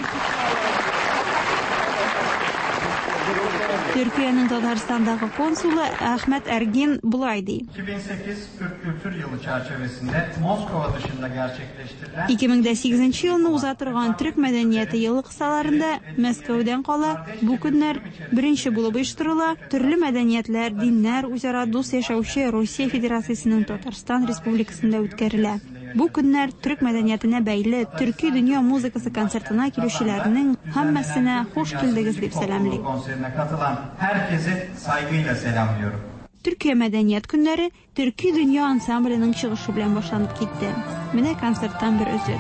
Türkiye'nin Tataristan'daki konsulu Ahmet Ergin bulay deyip. iki bin sekiz Türk Kültür Yılı çerçevesinde Moskova dışında gerçekleştirilen iki ming sekizinchi yılını uzatırgan Türk Medeniyeti yılı kısalarında Moskva'dan kala bu günler birinci bulup uyuşturula. Türlü medeniyetler, dinler, üzara dost yaşauşu Rusya Federasyasının Tatarstan Respublikasında ötkerile. Бу көннәр төрек мәдәниятенә бәйле төрки дөнья музыкасы концертына килүчеләрнең һәммәсенә хуш килдегез дип сәламлыйм. Konserine katılan herkese saygıyla selamlıyorum. Türkiye Мәдәният көннәре төрки дөнья ансамбленең чыгышы белән башланып китте. Менә концерттан бер өзек.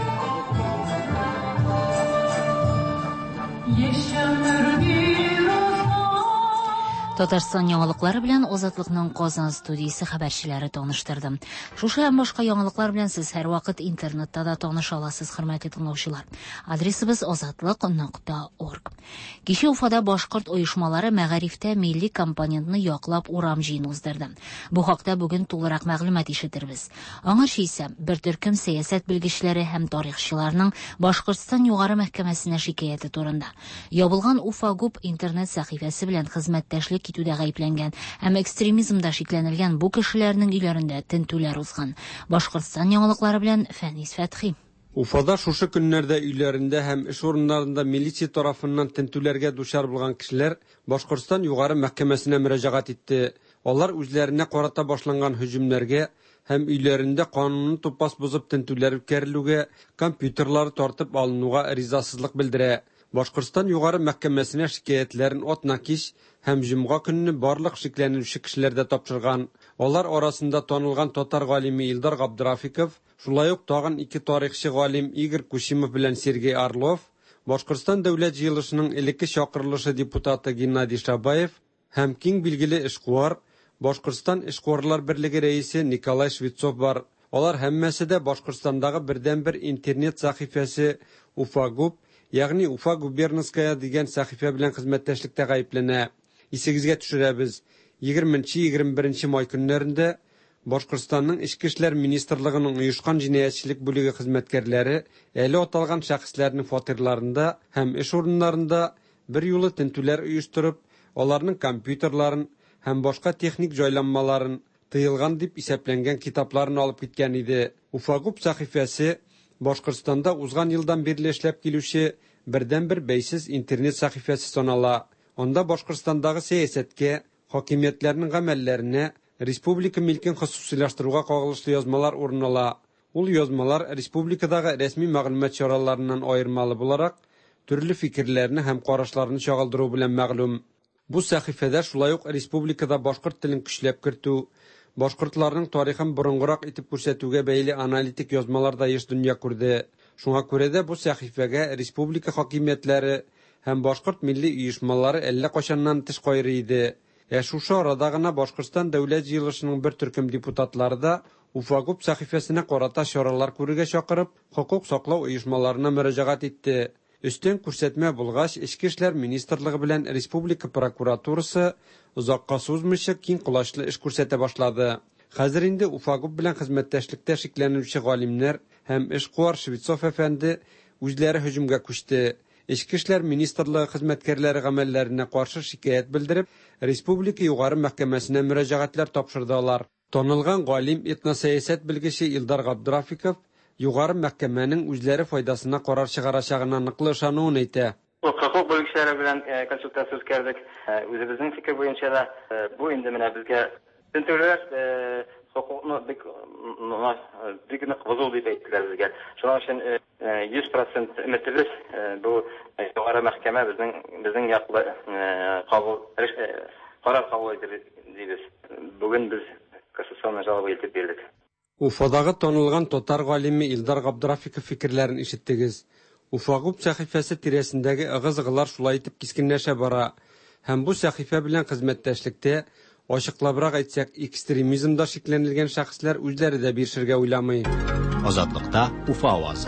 Татарстан яңалыклары белән Азатлыкның Казан студиясе хәбәрчеләре таныштырды. Шушы һәм башка яңалыклар белән сез һәрвакыт интернетта да таныша аласыз, хөрмәтле тыңлаучылар. Адресыбыз азатлык нокта орг. Кичә Уфада башкорт оешмалары мәгарифтә милли компонентны яклап урам җыен уздырды. Бу хакта бүген тулырак мәгълүмат ишетербез. Аңарча исә бер төркем сәясәт белгечләре һәм тарихчыларның Башкортстан югары мәхкәмәсенә шикаяте турында. Ябылган Уфагуб интернет сәхифәсе белән хезмәттәшлек китүдә гаепләнгән һәм экстремизмда шикләнелгән бу кешеләрнең өйләрендә тентүләр узган. Башкортстан яңалыклары белән Фәнис Фәтхи. Уфада шушы көннәрдә өйләрендә һәм эш урыннарында милиция тарафыннан тентүләргә дучар булган кешеләр Башкортстан югары мәхкәмәсенә мөрәҗәгать итте. Алар үзләренә карата башланган һөҗүмнәргә һәм өйләрендә канунны тупас бузып тентүләр үткәрелүгә, компьютерлары тартып алынуга ризасызлык белдерә. Башкортстан югары мәхкәмәсенә шикаятләрен атна кич һәм җомга көнне барлык шикләнүче кешеләрдә тапшырган. Алар арасында танылган татар галиме Илдар Габдрафиков, шулай ук тагын ике тарихчы галим Игорь Кушимов белән Сергей Орлов, Башкортстан дәүләт җыелышының элекке чакырылышы депутаты Геннадий Шабаев һәм киң билгеле эшкуар Башкортстан эшкуарлар берлеге рәисе Николай Швецов бар. Алар һәммәсе дә Башкортстандагы бердән-бер интернет сәхифәсе Уфагуб, ягъни Уфа губернская дигән сәхифә белән хезмәттәшлектә гаепләнә. Исегезгә төшерәбез. егерменче-егерме беренче май көннәрендә Башкортстанның Ичке эшләр министрлыгының оешкан җинаятьчелек бүлеге хезмәткәрләре әле аталган шәхесләрнең фатирларында һәм эш урыннарында бер юлы тентүләр оештырып, аларның компьютерларын һәм башка техник җайланмаларын, тыелган дип исәпләнгән китапларын алып киткән иде. Уфагуб сәхифәсе Башкортстанда узган елдан бирле эшләп килүче бердән-бер бәйсез интернет сәхифәсе санала. Онда Башкортстандагы сәясәткә, хакимиятләрнең гамәлләренә, республика милкен хосусыйлаштыруга кагылышлы язмалар урын ала. Ул язмалар республикадагы рәсми мәгълүмат чараларыннан аермалы буларак, төрле фикерләрне һәм карашларны чагылдыру белән мәгълүм. Бу сәхифәдә шулай ук республикада башкорт телен көчләп кертү, башкортларның тарихын борынгырак итеп күрсәтүгә бәйле аналитик язмалар да еш дөнья күрде. Шуңа күрә дә бу сәхифәгә республика хакимиятләре һәм башкорт милли оешмалары әллә качаннан тыш кайры иде. Ә шушы арада гына Башкортстан дәүләт җыелышының бер төркем депутатлары да Уфагуб сәхифәсенә карата чаралар күрергә чакырып, хокук саклау оешмаларына мөрәҗәгать итте. Өстен күрсәтмә булгач, Ичке эшләр министрлыгы белән республика прокуратурасы озакка сузмыйча киң кулачлы эш күрсәтә башлады. Хәзер инде Уфагуб белән хезмәттәшлектә шикләнүче галимнәр һәм эшкуар Швецов әфәнде үзләре һөҗүмгә күчте. Ичке эшләр министрлыгы хезмәткәрләре гамәлләренә каршы шикаят белдереп, республика югары мәхкәмәсенә мөрәҗәгатьләр тапшырдылар. Танылган галим этносәясәт белгече Илдар Габдрафиков югары мәхкәмәнең үзләре файдасына карар чыгарачагына ныклы ышануын әйтә. Хокук бүлекчәләре белән консультация үткәрдек. Үзебезнең фикер буенча да бу инде менә безгә тентүләр хокукны бик бик нык бозу дип әйттеләр безгә. Шуның өчен йөз процент өметлебез бу югары мәхкәмә безнең безнең яклы кабул карар кабул итер дибез. Бүген без кассацион җавап итеп бирдек. Уфадагы танылган татар галиме Илдар Габдрафиков фикерләрен ишеттегез. Уфагуб сәхифәсе тирәсендәге ыгы-зыгылар шулай итеп кискенләшә бара. Һәм бу сәхифә белән хезмәттәшлектә ачыклабрак әйтсәк, экстремизмда шикләнелгән шәхесләр үзләре дә бирешергә уйламый. Азатлыкта Уфа авазы.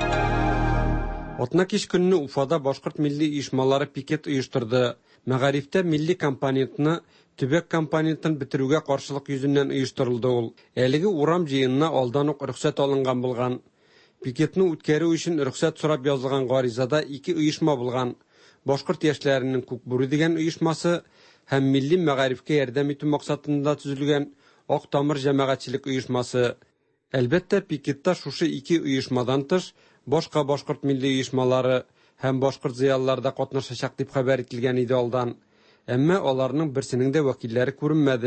Атна кич көнне Уфада башкорт милли оешмалары пикет оештырды. Мәгарифтә милли компонентны төбәк компонентын бетерүгә каршылык йөзеннән оештырылды ул. Әлеге урам җыенына алдан ук рөхсәт алынган булган. Пикетны үткәрү өчен рөхсәт сорап язылган гаризада ике оешма булган. Башкорт яшьләренең Күкбүре дигән оешмасы һәм милли мәгарифкә ярдәм итү максатында төзелгән Ак Тамыр җәмәгатьчелек оешмасы. Әлбәттә, пикетта шушы ике оешмадан тыш башка башкорт милли оешмалары һәм башкорт зыялылары да катнашачак дип хәбәр ителгән иде алдан. Әмма аларның берсенең дә вәкилләре күренмәде.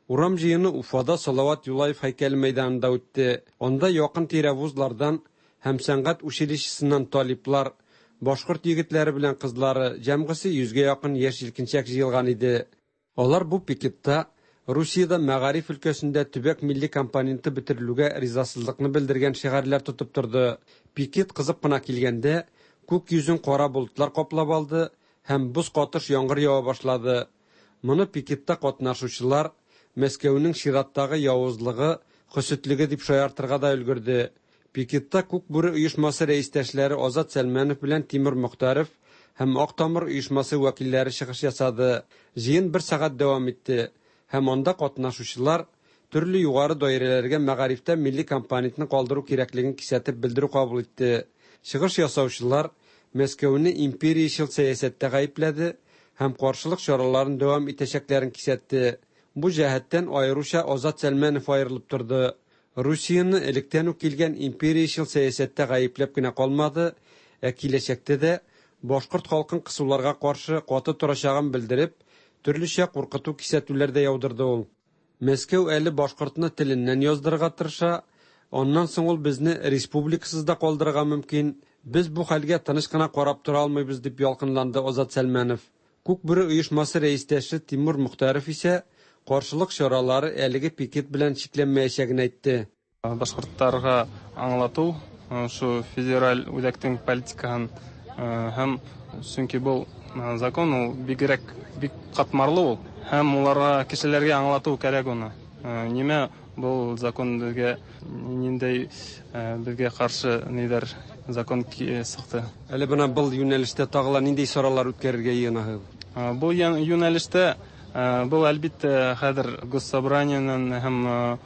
Урам жыйыны Уфада Салават Юлаев һәйкәле мәйданында үтте. Онда якын тирә вузлардан һәм сәнгать училищесыннан талиплар, башкорт егетләре белән кызлары, җәмгысе йөзгә якын яшь җилкенчәк җыелган иде. Алар бу пикетта Русиядә мәгариф өлкәсендә төбәк милли компоненты бетерелүгә ризасызлыкны белдергән шигырьләр тотып торды. Пикет кызып кына килгәндә, күк йөзен кара болытлар каплап алды һәм боз катыш яңгыр ява башлады. Моны пикетта катнашучылар Мәскәүнең чираттагы явызлыгы, хөсетлеге дип шаяртырга да өлгерде. Пикетта Күк бүре оешмасы рәистәшләре Азат Сәлмәнов белән Тимур Мөхтаров һәм Актамыр оешмасы вәкилләре чыгыш ясады. Җыен бер сәгать дәвам итте һәм анда катнашучылар төрле югары даирәләргә мәгарифтә милли компонентны калдыру кирәклеген кисәтеп белдерү кабул итте. Чыгыш ясаучылар Мәскәүне империячыл сәясәттә гаепләде һәм каршылык чараларын дәвам итәчәкләрен кисәтте. Бу җәһәттән аеруча Азат Сәлмәнов аерылып торды. Русияны электән үк килгән империячыл сәясәттә гаепләп кенә калмады, ә киләчәктә дә башкорт халкын кысуларга каршы каты торачагын белдереп, төрлечә куркыту кисәтүләрдә яудырды ул. Мәскәү әле башкортны теленнән яздырырга тырыша, аннан соң ул безне республикасыз да калдырырга мөмкин. Без бу хәлгә тыныч кына карап тора алмыйбыз дип ялкынланды Азат Сәлмәнов. Күк бүре оешмасы рәистәше Тимур Мөхтаров исә каршылык чаралары әлеге пикет белән чикләнмәячәген әйтте. Башкортларга аңлату, шу федераль үзәктең политикаһын һәм чөнки бу закон ул бигрәк бик катмарлы ул һәм уларга кешеләргә аңлату кирәк уны. Нимә бу закон безгә ниндәй безгә каршы нидер закон сыкты. Әле бына бу юнәлештә тагыла ниндәй саралар үткәрергә йыенаһыз? Бу юнәлештә бу әлбәттә хәзер Госсобраниянең һәм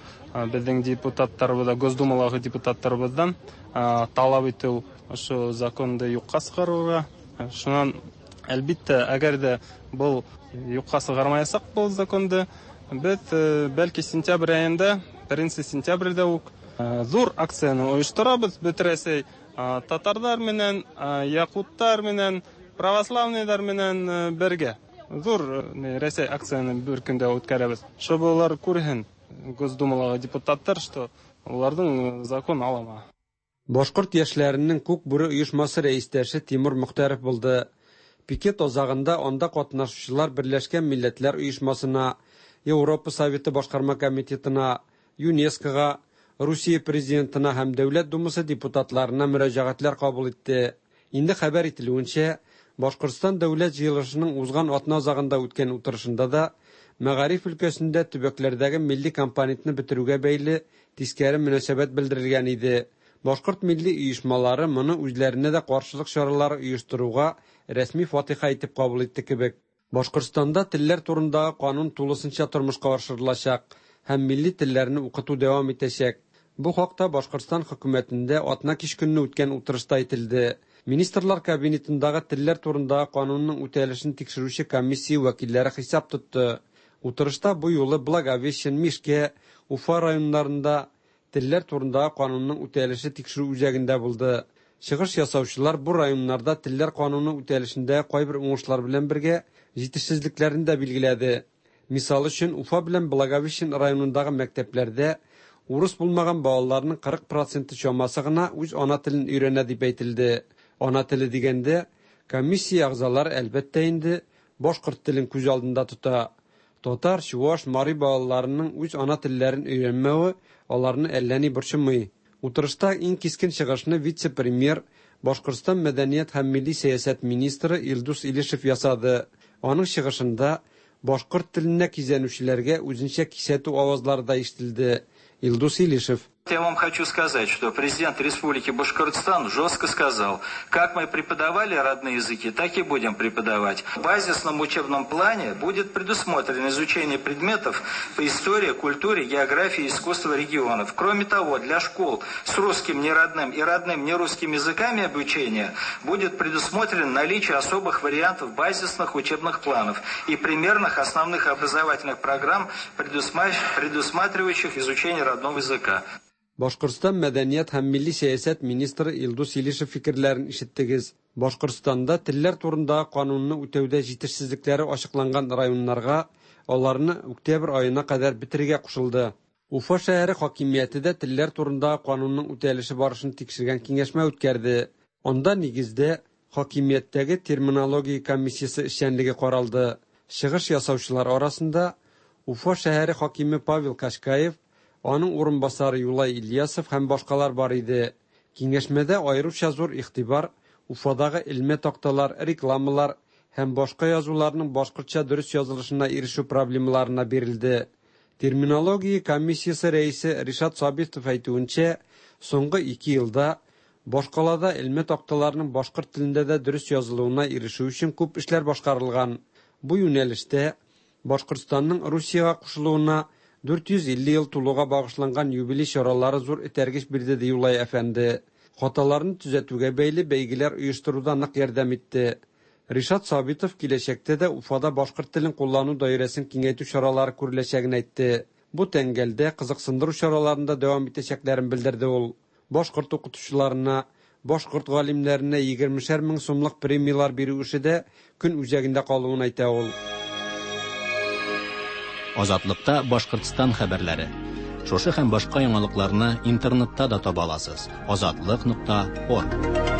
безнең депутатларыбыздан, Госдумадагы депутатларыбыздан талап итү ошо законды юкка чыгаруга. Шуннан әлбәттә әгәр дә бу юкка чыгармаячак бу законды, без бәлки сентябрь аенда, беренче сентябрьдә ук зур акцияны оештырабыз. Бөтенрәсәй татарлар менән, якуттар менән, православныйлар менән бергә. Зур Рәсәй акцияны бер көндә үткәрәбез. Шуны булар күрһен Госдумадагы депутаттар, что уларның закон алама. Башкорт яшьләренең Күк бүре оешмасы рәистәше Тимур Мөхтаров булды. Пикет озагында анда катнашучылар Берләшкән Милләтләр оешмасына, Европа Советы башкарма комитетына, ЮНЕСКОга, Русия президентына һәм Дәүләт Думасы депутатларына мөрәҗәгатьләр кабул итте. Инде хәбәр ителүенчә, Башкортстан дәүләт җыелышының узган атна загында үткән утырышында да мәгариф өлкәсендә төбәкләрдәге милли компонентны бетерүгә бәйле тискәре мөнәсәбәт белдерелгән иде. Башкорт милли оешмалары моны үзләренә дә каршылык чаралары оештыруга рәсми фатиха итеп кабул итте кебек. Башкортстанда телләр турындагы канун тулысынча тормышка ашырылачак һәм милли телләрне укыту дәвам итәчәк. Бу хакта Башкортстан хөкүмәтендә атна кич көнне үткән утырышта әйтелде. Министрлар кабинетындагы телләр турындагы канунның үтәлешен тикшерүче комиссия вәкилләре хисап тотты. Утырышта бу юлы Благовещен, Мишкә, Уфа районнарында телләр турындагы канунның үтәлеше тикшерү үзәгендә булды. Чыгыш ясаучылар бу районнарда телләр кануны үтәлешендә кайбер уңышлар белән бергә җитешсезлекләрне дә билгеләде. Мисал өчен, Уфа белән Благовещен районындагы мәктәпләрдә урыс булмаган балаларның кырык проценты чамасы гына үз ана телен өйрәнә дип әйтелде. Ана теле дигәндә, комиссия әгъзалары әлбәттә инде башкорт телен күз алдында тота. Татар, чуаш, мари балаларының үз ана телләрен өйрәнмәве аларны әллә ни борчымый. Утырышта иң кискен чыгышны вице-премьер, Башкортстан мәдәният һәм милли сәясәт министры Илдус Илишев ясады. Аның чыгышында башкорт теленә кизәнүчеләргә үзенчә кисәтү авазлары да ишетелде. Илдус Илишев. Я вам хочу сказать, что президент Республики Башкортостан жестко сказал, как мы преподавали родные языки, так и будем преподавать. В базисном учебном плане будет предусмотрено изучение предметов по истории, культуре, географии и искусству регионов. Кроме того, для школ с русским неродным и родным нерусским языками обучения будет предусмотрено наличие особых вариантов базисных учебных планов и примерных основных образовательных программ, предусматривающих изучение родного языка. Башкортстан мәдәният һәм милли сәясәт министры Илдус Илишев фикерләрен ишеттегез. Башкортстанда телләр турында канунны үтәүдә җитешсезлекләре ачыкланган районнарга аларны октябрь аена кадәр битергә кушылды. Уфа шәһәре хакимияте дә телләр турында канунның үтәлеше барышын тикшергән киңәшмә үткәрде. Анда нигездә хакимияттәге терминология комиссиясе эшчәнлеге каралды. Чыгыш ясаучылар арасында Уфа шәһәре хакиме Павел Кашкаев, аның урынбасары Юлай Ильясов һәм башкалар бар иде. Киңәшмәдә аеруча зур игътибар Уфадагы илме такталар, рекламалар һәм башка язуларның башкортча дөрес язылышына ирешү проблемаларына бирелде. Терминология комиссиясе рәисе Ришат Сабитов әйтүенчә, соңгы ике елда башкалада илме такталарның башкорт телендә дә дөрес язылуына ирешү өчен күп эшләр башкарылган. Бу юнәлештә Башкортстанның Русияга кушылуына дүрт йөз илле ел тулуга багышланган юбилей чаралары зур этәргеч бирде ди Юлай әфәнде. Хаталарны төзәтүгә бәйле бәйгеләр оештыруда нык ярдәм итте. Ришат Сабитов киләчәктә дә Уфада башкорт телен куллану даирәсен киңәйтү чаралары күреләчәген әйтте. Бу тәңгәлдә кызыксындыру чараларында дәвам итәчәкләрен белдерде ул. Башкорт укытучыларына, башкорт галимнәренә егермешәр мең сумлык премиялар бирү эше дә көн үзәгендә калуын әйтә ул. Азатлыкта Башкортстан хәбәрләре. Шушы һәм башка яңалыкларны интернетта да таба аласыз. азатлык нокта орг.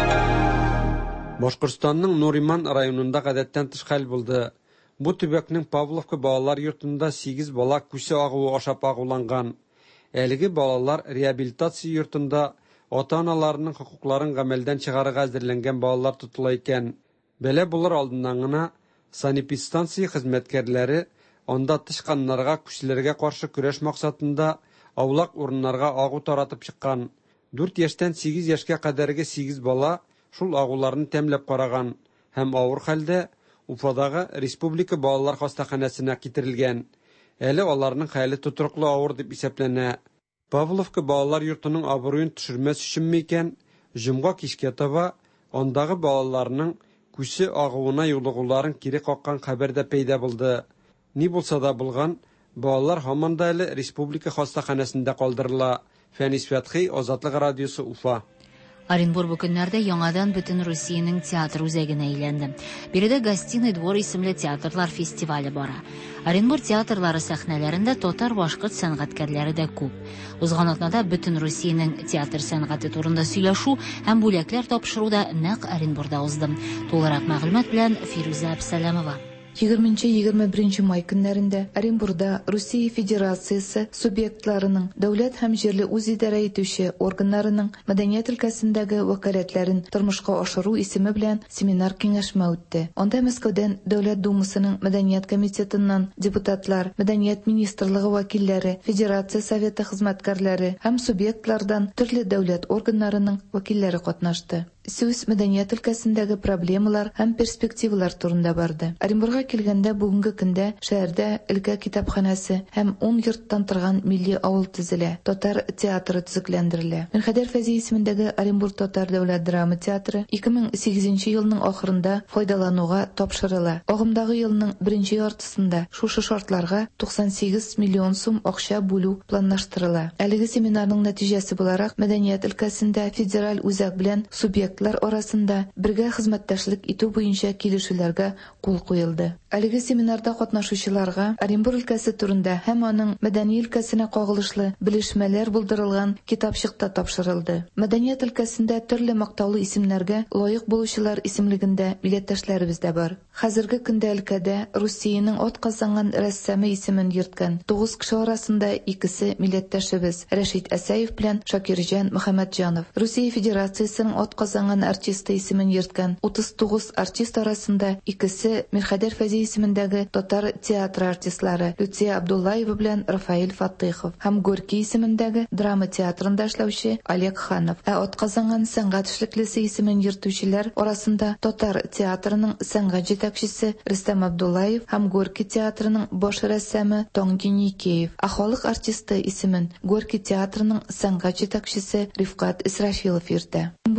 Башкортстанның Нуриман районында гадәттән тыш хәл булды. Бу төбәкнең Павловка балалар йортында сигез бала күсе агуы ашап агуланган. Әлеге балалар реабилитация йортында ата-аналарының хукукларын гамәлдән чыгарырга әзерләнгән балалар тотыла икән. Бәлә булыр алдыннан гына санэпидстанция хезмәткәрләре анда тышканнарга күчләргә каршы көрәш максатында аулак урыннарга агу таратып чыккан. дүрт яшьтән сигез яшькә кадәрге сигез бала шул агуларны тәмләп караган һәм авыр хәлдә Уфадагы республика балалар хастаханәсенә китерелгән. Әле аларның хәле тотрыклы авыр дип исәпләнә. Павловка балалар йортының абруен төшермәс өчен микән, җомга кичкә таба андагы балаларның күсе агуына юлыгуларын кире каккан хәбәр дә пәйда булды. Ни булса да булган, балалар һаман да әле республика хастаханәсендә калдырыла. Фәнис Фәтхи, Азатлык радиосы, Уфа. Оренбур бу көннәрдә яңадан бөтен Русиянең театр үзәгенә әйләнде. Биредә Гостиный двор исемле театрлар фестивале бара. Оренбур театрлары сәхнәләрендә татар-башкорт сәнгатькәрләре дә күп. Узган атнада бөтен Русиянең театр сәнгате турында сөйләшү һәм бүләкләр тапшыруда нәкъ Оренбурда узды. Тулырак мәгълүмат белән Фируза Абсаламова. егерменче-егерме беренче май көннәрендә Оренбурда Русия Федерациясе субъектларының дәүләт һәм җирле үзидарә итүче органнарының мәдәният өлкәсендәге вәкаләтләрен тормышка ашыру исеме белән семинар киңәшмә үтте. Анда Мәскәүдән Дәүләт Думасының мәдәният комитетыннан депутатлар, мәдәният министрлыгы вәкилләре, Федерация советы хезмәткәрләре һәм субъектлардан төрле дәүләт органнарының вәкилләре катнашты. Сүз мәдәният өлкәсендәге проблемалар һәм перспективалар турында барды. Оренбурга килгәндә бүгенге көндә шәһәрдә өлкә китапханәсе һәм ун йорттан торган милли авыл төзелә. Татар театры төзекләндерелә. Мирхәйдәр Фәзи исемендәге Оренбур Татар дәүләт драма театры ике мең сигезенче елның ахырында файдалануга тапшырыла. Агымдагы елның беренче яртысында шушы шартларга туксан сигез миллион сум акча бүлү планлаштырыла. Әлеге семинарның нәтиҗәсе буларак мәдәният өлкәсендә федераль үзәк белән субъект арасында бергә хезмәттәшлек итү буенча килешүләргә кул куелды. Әлеге семинарда катнашучыларга Оренбур өлкәсе турында һәм аның мәдәни өлкәсенә кагылышлы белешмәләр булдырылган китапчыкта тапшырылды. Мәдәният өлкәсендә төрле мактаулы исемнәргә лаек булучылар исемлегендә милләттәшләребез дә бар. Хәзерге көндә өлкәдә Русиянең атказанган рәссамы исемен йөрткән тугыз кеше арасында икесе милләттәшебез Рәшит Әсәев белән Шакирҗан Мөхәммәтҗанов. Русия Федерациясенең атказанган артисты исемен йөрткән утыз тугыз артист арасында икесе Мирхәйдәр Фәзи исемендәге татар театры артистлары Люция Абдуллаева белән Рафаэль Фатыйхов һәм Горький исемендәге драма театрында эшләүче Олег Ханов. Ә атказанган сәнгать эшлеклесе исемен йөртүчеләр арасында татар театрының сәнгать җитәкчесе Рөстәм Абдуллаев һәм Горький театрының баш рәссамы Тоң Деникеев. Ә халык артисты исемен Горький театрының сәнгать җитәкчесе Рифкат Исрафилов йөртә. Бу яңа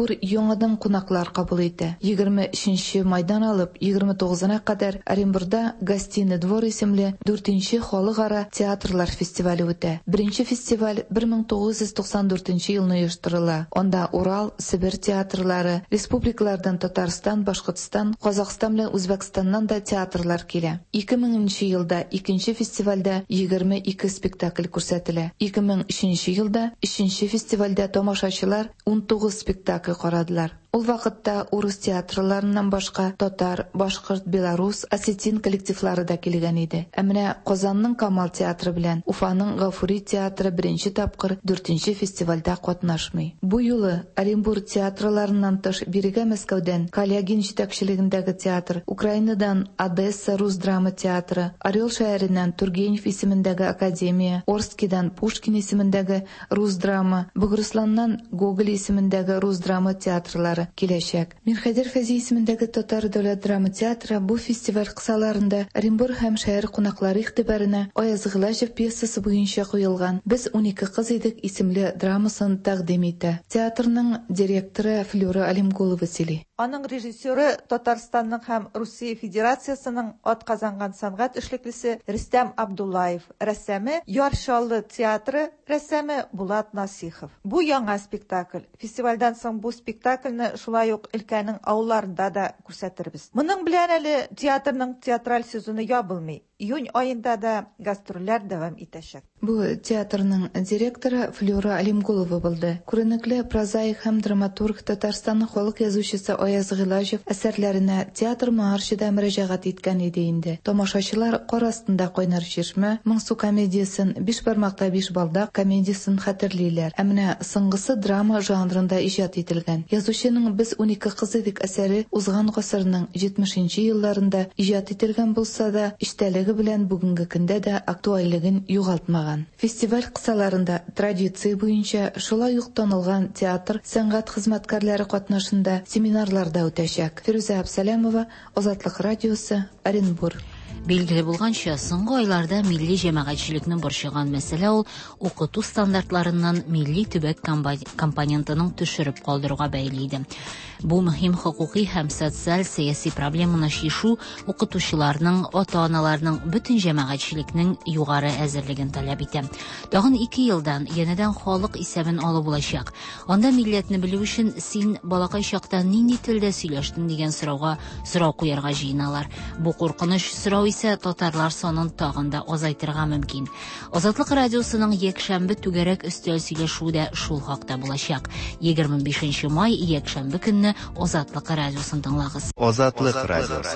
яңадан кунаклар кабул итә. егерме өченче майдан алып егерме тугызына кадәр Оренбургда Гостиный двор исемле дүртенче халыкара театрлар фестивале үтә. Беренче фестиваль бер мең тугыз йөз туксан дүртенче елны оештырыла. Анда Урал, Сибир театрлары, республикалардан Татарстан, Башкортстан, Казакстан белән Үзбәкстаннан да театрлар килә. ике меңенче елда икенче фестивальдә егерме ике спектакль күрсәтелә. ике мең өченче елда өченче фестивальдә тамашачылар ун тугыз спектакль карадылар. Ул вакытта урыс театрларыннан башка татар, башкорт, белорус, осетин коллективлары да килгән иде. Ә менә Казанның Камал театры белән Уфаның Гафури театры беренче тапкыр дүртенче фестивальдә катнашмый. Бу юлы Оренбург театрларыннан тыш бирегә Мәскәүдән Калягин җитәкчелегендәге театр, Украинадан Одесса рус драма театры, Орел шәһәреннән Тургенев исемендәге академия, Орскидан Пушкин исемендәге рус драма, Бугурусланнан Гоголь исемендәге рус драма театрлары киләчәк. Мирхәйдәр Фәзи исемендәге Татар дәүләт драма театры бу фестиваль кысаларында Оренбург һәм шәһәр кунаклары игътибарына Аяз Гыйлаҗев пьесасы буенча куелган «Без унике кыз идек» исемле драмасын тәкъдим итә. Театрның директоры Флюра Алимгулова сөйли. Аның режиссеры Татарстанның һәм Русия Федерациясының атказанган сәнгать эшлеклесе Рөстәм Абдуллаев, рәссамы Яршаллы театры рәссамы Булат Насихов. Бу яңа спектакль. Фестивальдән соң бу спектакльне шулай ук өлкәнең авылларында да күрсәтербез. Моның белән әле театрның театраль сезоны ябылмый. Июнь айында да гастрольләр дәвам итәчәк. Бу театрның директоры Флюра Алимгулова булды. Күренекле прозаик һәм драматург Татарстанның халык язучысы Аяз Гыйлаҗев әсәрләренә театр маршыда мөрәҗәгать иткән иде инде. Тамашачылар кар астында кайнар чишмә, Моңсу комедиясын, Биш бармакта биш балдак комедиясын хәтерлиләр. Ә менә соңгысы драма жанрында иҗат ителгән. Язучының Без унике кыз идек әсәре узган гасырның җитмешенче елларында иҗат ителгән булса да, иштәлеге белән бүгенге көндә дә актуальлыгын югалтмаган. Фестиваль кысаларында традиция буенча шулай ук танылган театр сәнгать хезмәткәрләре катнашында семинарларда үтәчәк. Фируза Абсалямова, Азатлык радиосы, Оренбург. Билгеле булганча, соңгы айларда милли җәмәгатьчелекне борчыган мәсьәлә ул укыту стандартларыннан милли төбәк компонентының төшереп калдыруга бәйле иде. Бу мөһим хукукый һәм социаль сәяси проблеманы шишу укытучыларның, ата-аналарның, бөтен җәмәгатьчелекнең югары әзерлеген таләп итә. Тагын ике елдан янәдән халык исәбен алып булачак. Анда милләтне белү өчен син балакай чакта нинди телдә сөйләштең дигән сорауга сорау куярга җыеналар. Бу куркыныч сорау исә татарлар санын тагын да азайтырга мөмкин. Азатлык радиосының якшәмбе түгәрәк өстәл сөйләшүе дә шул хакта булачак. егерме бишенче май якшәмбе көнне Азатлык радиосын тыңлагыз. Азатлык радиосы.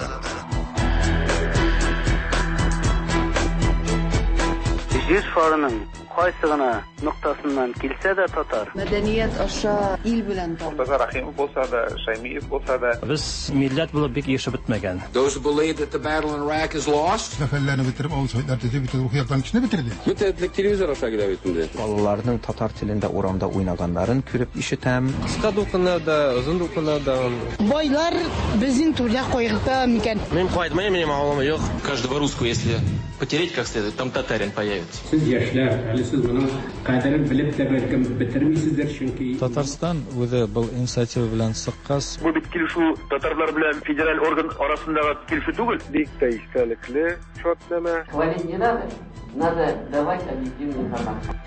Җир шарының кайсыгына нуктасыннан килсә дә татар. Мәдәният аша ил белән тан. Муртаза Рахимов булса да, Шаймиев булса да. Без милләт булып бик яшәп бетмәгән. Those who believe that the battle in Iraq is lost. Сәфәрләрне бетереп, авыл советларын бетереп, ухыякларын кичне бетерде. Бөтенлек телевизор аша килә бит инде. Балаларның татар телендә урамда уйнаганнарын күреп ишетәм. Кыска дукына да, озын дукына да. Байлар безнең түрдә кайгырта микән? Мин кайтмыйм, минем авылым юк. Каждого русского, если потереть как следует, там татарин появится. Сез яшьләр, әле сез моның кадерен белеп тә бәлкем бетермисездер, чөнки Татарстан үзе бу инициатива белән сыккас. Бу бит килешү татарлар белән федераль орган арасындагы килешү түгел. Бик тә истәлекле шартлама. Говорить не надо, надо давать объективную информацию.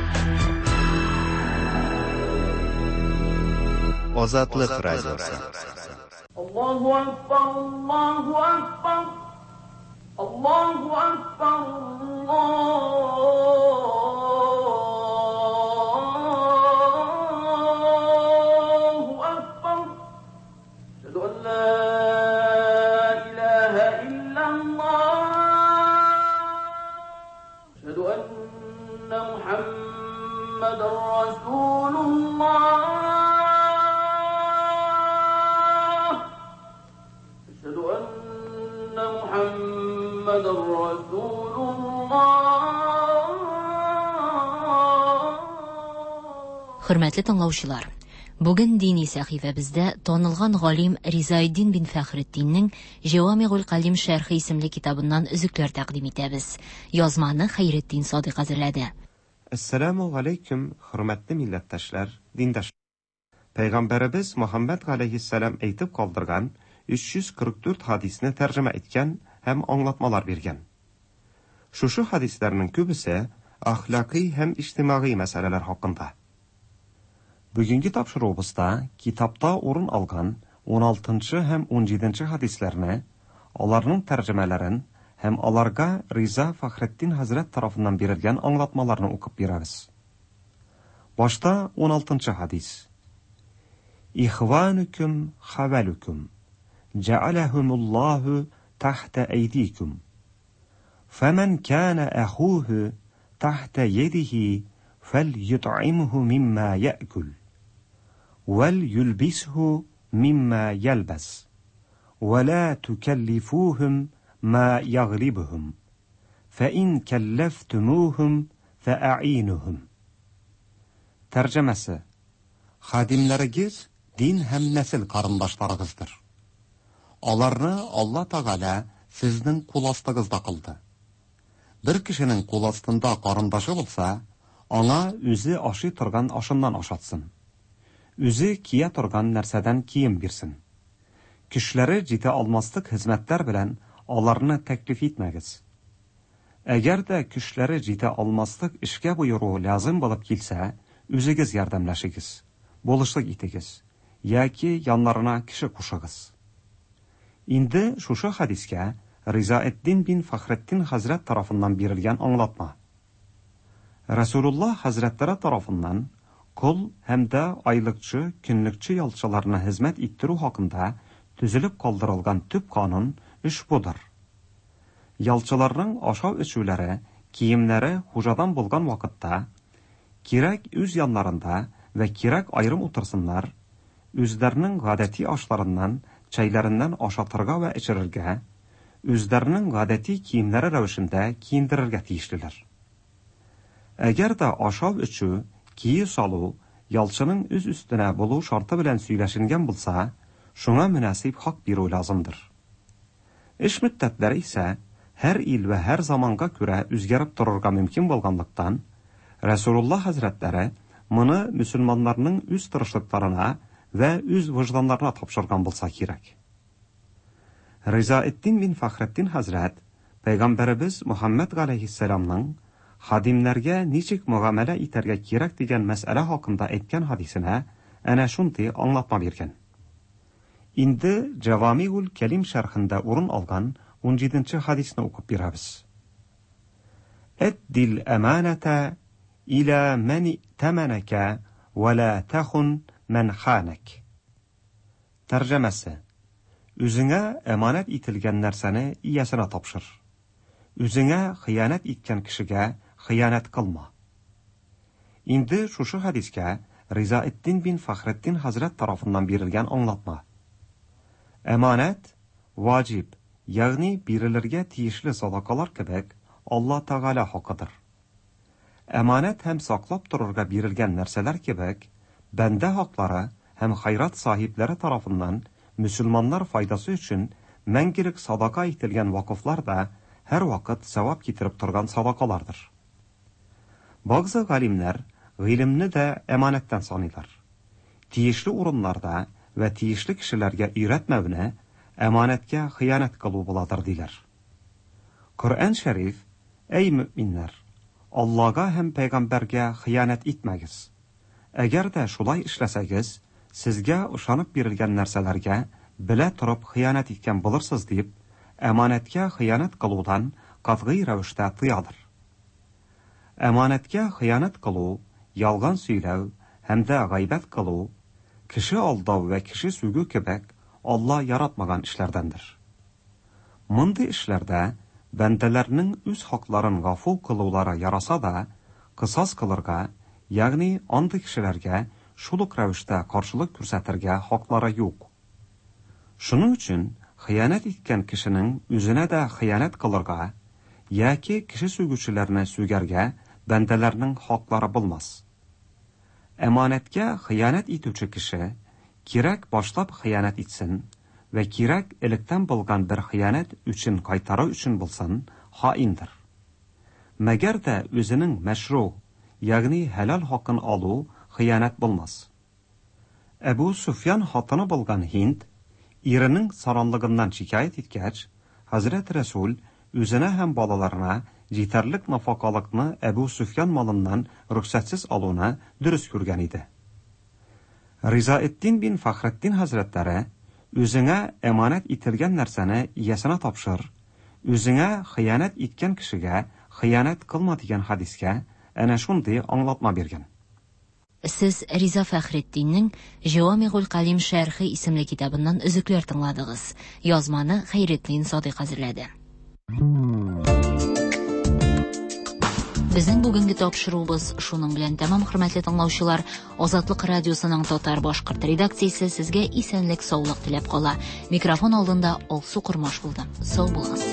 Азатлык радиосы. Аллаху акбар, Аллаху акбар. Allahu Akbar, Allahu Akbar. Ashhadu an la ilaha illa Allah. Ashhadu anna Muhammadar Rasulullah. Ashhadu anna Muhammadar Хөрмәтле тыңлаучылар, бүген дини сәхифәбездә танылган галим Ризаэддин бин Фәхретдиннең Җавамигул Калим шәрхи исемле китабыннан өзекләр тәкъдим итәбез. Язманы Хәйретдин Садыйк әзерләде. Ассаламу алейкум, хөрмәтле милләттәшләр, диндәш. Peygamberimiz Muhammed aleyhisselam әйтеп калдырган өч йөз кырык дүрт хадисне тәрҗемә иткән һәм аңлатмалар биргән. Шушы хадисләрнең күбесе ахлакый һәм иҗтимагый мәсьәләләр хакында. Бүгенге тапшыруыбызда китапта урын алган он алтынчы һәм он җиденче хадисләрне, аларның тәрҗемәләрен һәм аларга Риза Фахретдин хәзрәт тарафыннан бирелгән аңлатмаларны укып бирәбез. Башта он алтынчы хадис. Ихванукум хавалукум. Джа'алахумуллаху тахта айдикум. Фаман кана ахуху тахта йадихи фальют'имху мимма я'кул. وَلْيُلْبِسْهُ مِمَّا يَلْبَسْ وَلَا تُكَلِّفُوهُمْ مَا يَغْلِبُهُمْ فَإِنْ كَلَّفْتُمُوهُمْ فَأَعِينُهُمْ. Тәрҗемәсе. Хадимләрегез дин һәм нәсел карындашларыгыздыр. Аларны Алла Тәгалә сезнең кул астыгызда кылды. Бер кешенең кул астында карындашы булса, аңа үзе ашый торган ашыннан ашатсын. Үзе кия торган нәрсәдән кием бирсен. Кишләре җитә алмаслык хезмәтләр белән аларны тәклиф итмәгез. Әгәр дә кишләре җитә алмаслык эшкә буйыру лазым булып килсә, үзегез ярдәмләшегез, булышлык итегез, яки яннарына кеше кушыгыз. Инде шушы хадискә Ризаэддин бин Фахретдин хәзрәт тарафыннан бирелгән аңлатма. Расулуллаһ хәзрәтләре тарафыннан кол һәм дә айлыкчы, көнлекче ялчыларны хезмәт иттерү хакында төзелеп калдырылган төп канун эш будыр. Ялчыларның ашау-эчүләре, киемнәре хужадан булган вакытта кирәк үз яннарында вә кирәк аерым утырсыннар, үзләренең гадәти ашларыннан, чәйләреннән ашатырга вә эчерергә, үзләренең гадәти киемнәре рәвешендә киендерергә тиешлеләр. Әгәр дә ашау-эчү, кие салу, ялчының үз өстенә булу шарты белән сөйләшенгән булса, шуңа мөнәсиб хак бирү лазымдыр. Эш мөддәтләре исә һәр ил вә һәр заманга күрә үзгәреп торырга мөмкин булганлыктан, Расулуллаһ хәзрәтләре моны мөселманнарның үз тырышлыкларына вә үз вожданнарына тапшырган булса кирәк. Ризаэддин бин Фахретдин хәзрәт Пәйгамбәребез Мухаммад алейхиссаламның хадимнәргә ничек мөгамәлә итәргә кирәк дигән мәсьәлә хакында әйткән хадисенә әнә шундый аңлатма биргән. Инде Җавамиул Кәлим шәрхендә урын алган он җиденче хадисны укып бирәбез. Әддил әманәтә иля ман тәмәнәкә ва ла тахун ман ханак. Тәрҗемәсе. Үзеңә әманәт ителгән нәрсәне иясенә тапшыр. Үзеңә хыянат иткән кешегә хыянат кылма. Инде шушы хадискә Ризаэддин бин Фахретдин хәзрәт тарафыннан бирелгән аңлатма. Әманәт ваҗиб, ягъни бирелергә тиешле садакалар кебек Алла Тәгалә хакыдыр. Әманәт һәм саклап торырга бирелгән нәрсәләр кебек, бәндә хаклары һәм хайрат сахипләре тарафыннан мөселманнар файдасы өчен мәңгелек садака ителгән вакыфлар да һәр вакыт савап китереп торган садакалардыр. Багзы галимнәр гыйлемне дә әманәттән саныйлар. Тиешле урыннарда вә тиешле кешеләргә өйрәтмәүне әманәткә хыянат кылу буладыр диләр. Коръән шәриф: "Әй мөэминнәр, Аллага һәм пәйгамбәргә хыянат итмәгез. Әгәр дә шулай эшләсәгез, сезгә ышанып бирелгән нәрсәләргә белә торып хыянат иткән булырсыз" дип, әманәткә хыянат кылудан катгый рәвештә тыядыр. Әманәткә хыянат кылу, ялган сөйләү һәм дә гайбәт кылу, кеше алдау вә кеше сүгү кебек Алла яратмаган эшләрдәндер. Мондый эшләрдә бәндәләрнең үз хакларын гафу кылулары яраса да, кысас кылырга, ягъни андый кешеләргә шул ук рәвештә каршылык күрсәтергә хаклары юк. Шуның өчен хыянат иткән кешенең үзенә дә хыянат кылырга, яки кеше сүгүчеләрне сүгәргә бәндәләрнең хаклары булмас. Әманәткә хыянат итүче кеше кирәк башлап хыянат итсен вә кирәк электән булган бер хыянат өчен кайтару өчен булсын, хаиндер. Мәгәр дә үзенең мәшру, ягъни хәлал хакын алу хыянат булмас. Әбу Суфьян хатыны булган Һинд иренең саранлыгыннан шикаят иткәч, Хәзрәт Рәсул үзенә һәм балаларына җитәрлек нафакалыкны Әбу Суфьян малыннан рөхсәтсез алуны дөрес күргән иде. Ризаэтдин бин Фахретдин хәзрәтләре үзеңә әманәт ителгән нәрсәне иясенә тапшыр, үзеңә хыянәт иткән кешегә хыянәт кылма дигән хадискә әнә шундый аңлатма биргән. Сез Риза Фәхретдиннең Җавамигул Калим шәрхи исемле китабыннан өзекләр тыңладыгыз. Язманы Хәйретдин Садыйк хәзерләде. Безнең бүгенге тапшыруыбыз шуның белән тәмам, хөрмәтле тыңлаучылар. Азатлык радиосының татар-башкорт редакциясе сезгә исәнлек, саулык теләп кала. Микрофон алдында Алсу Курмаш булды. Сау булыгыз.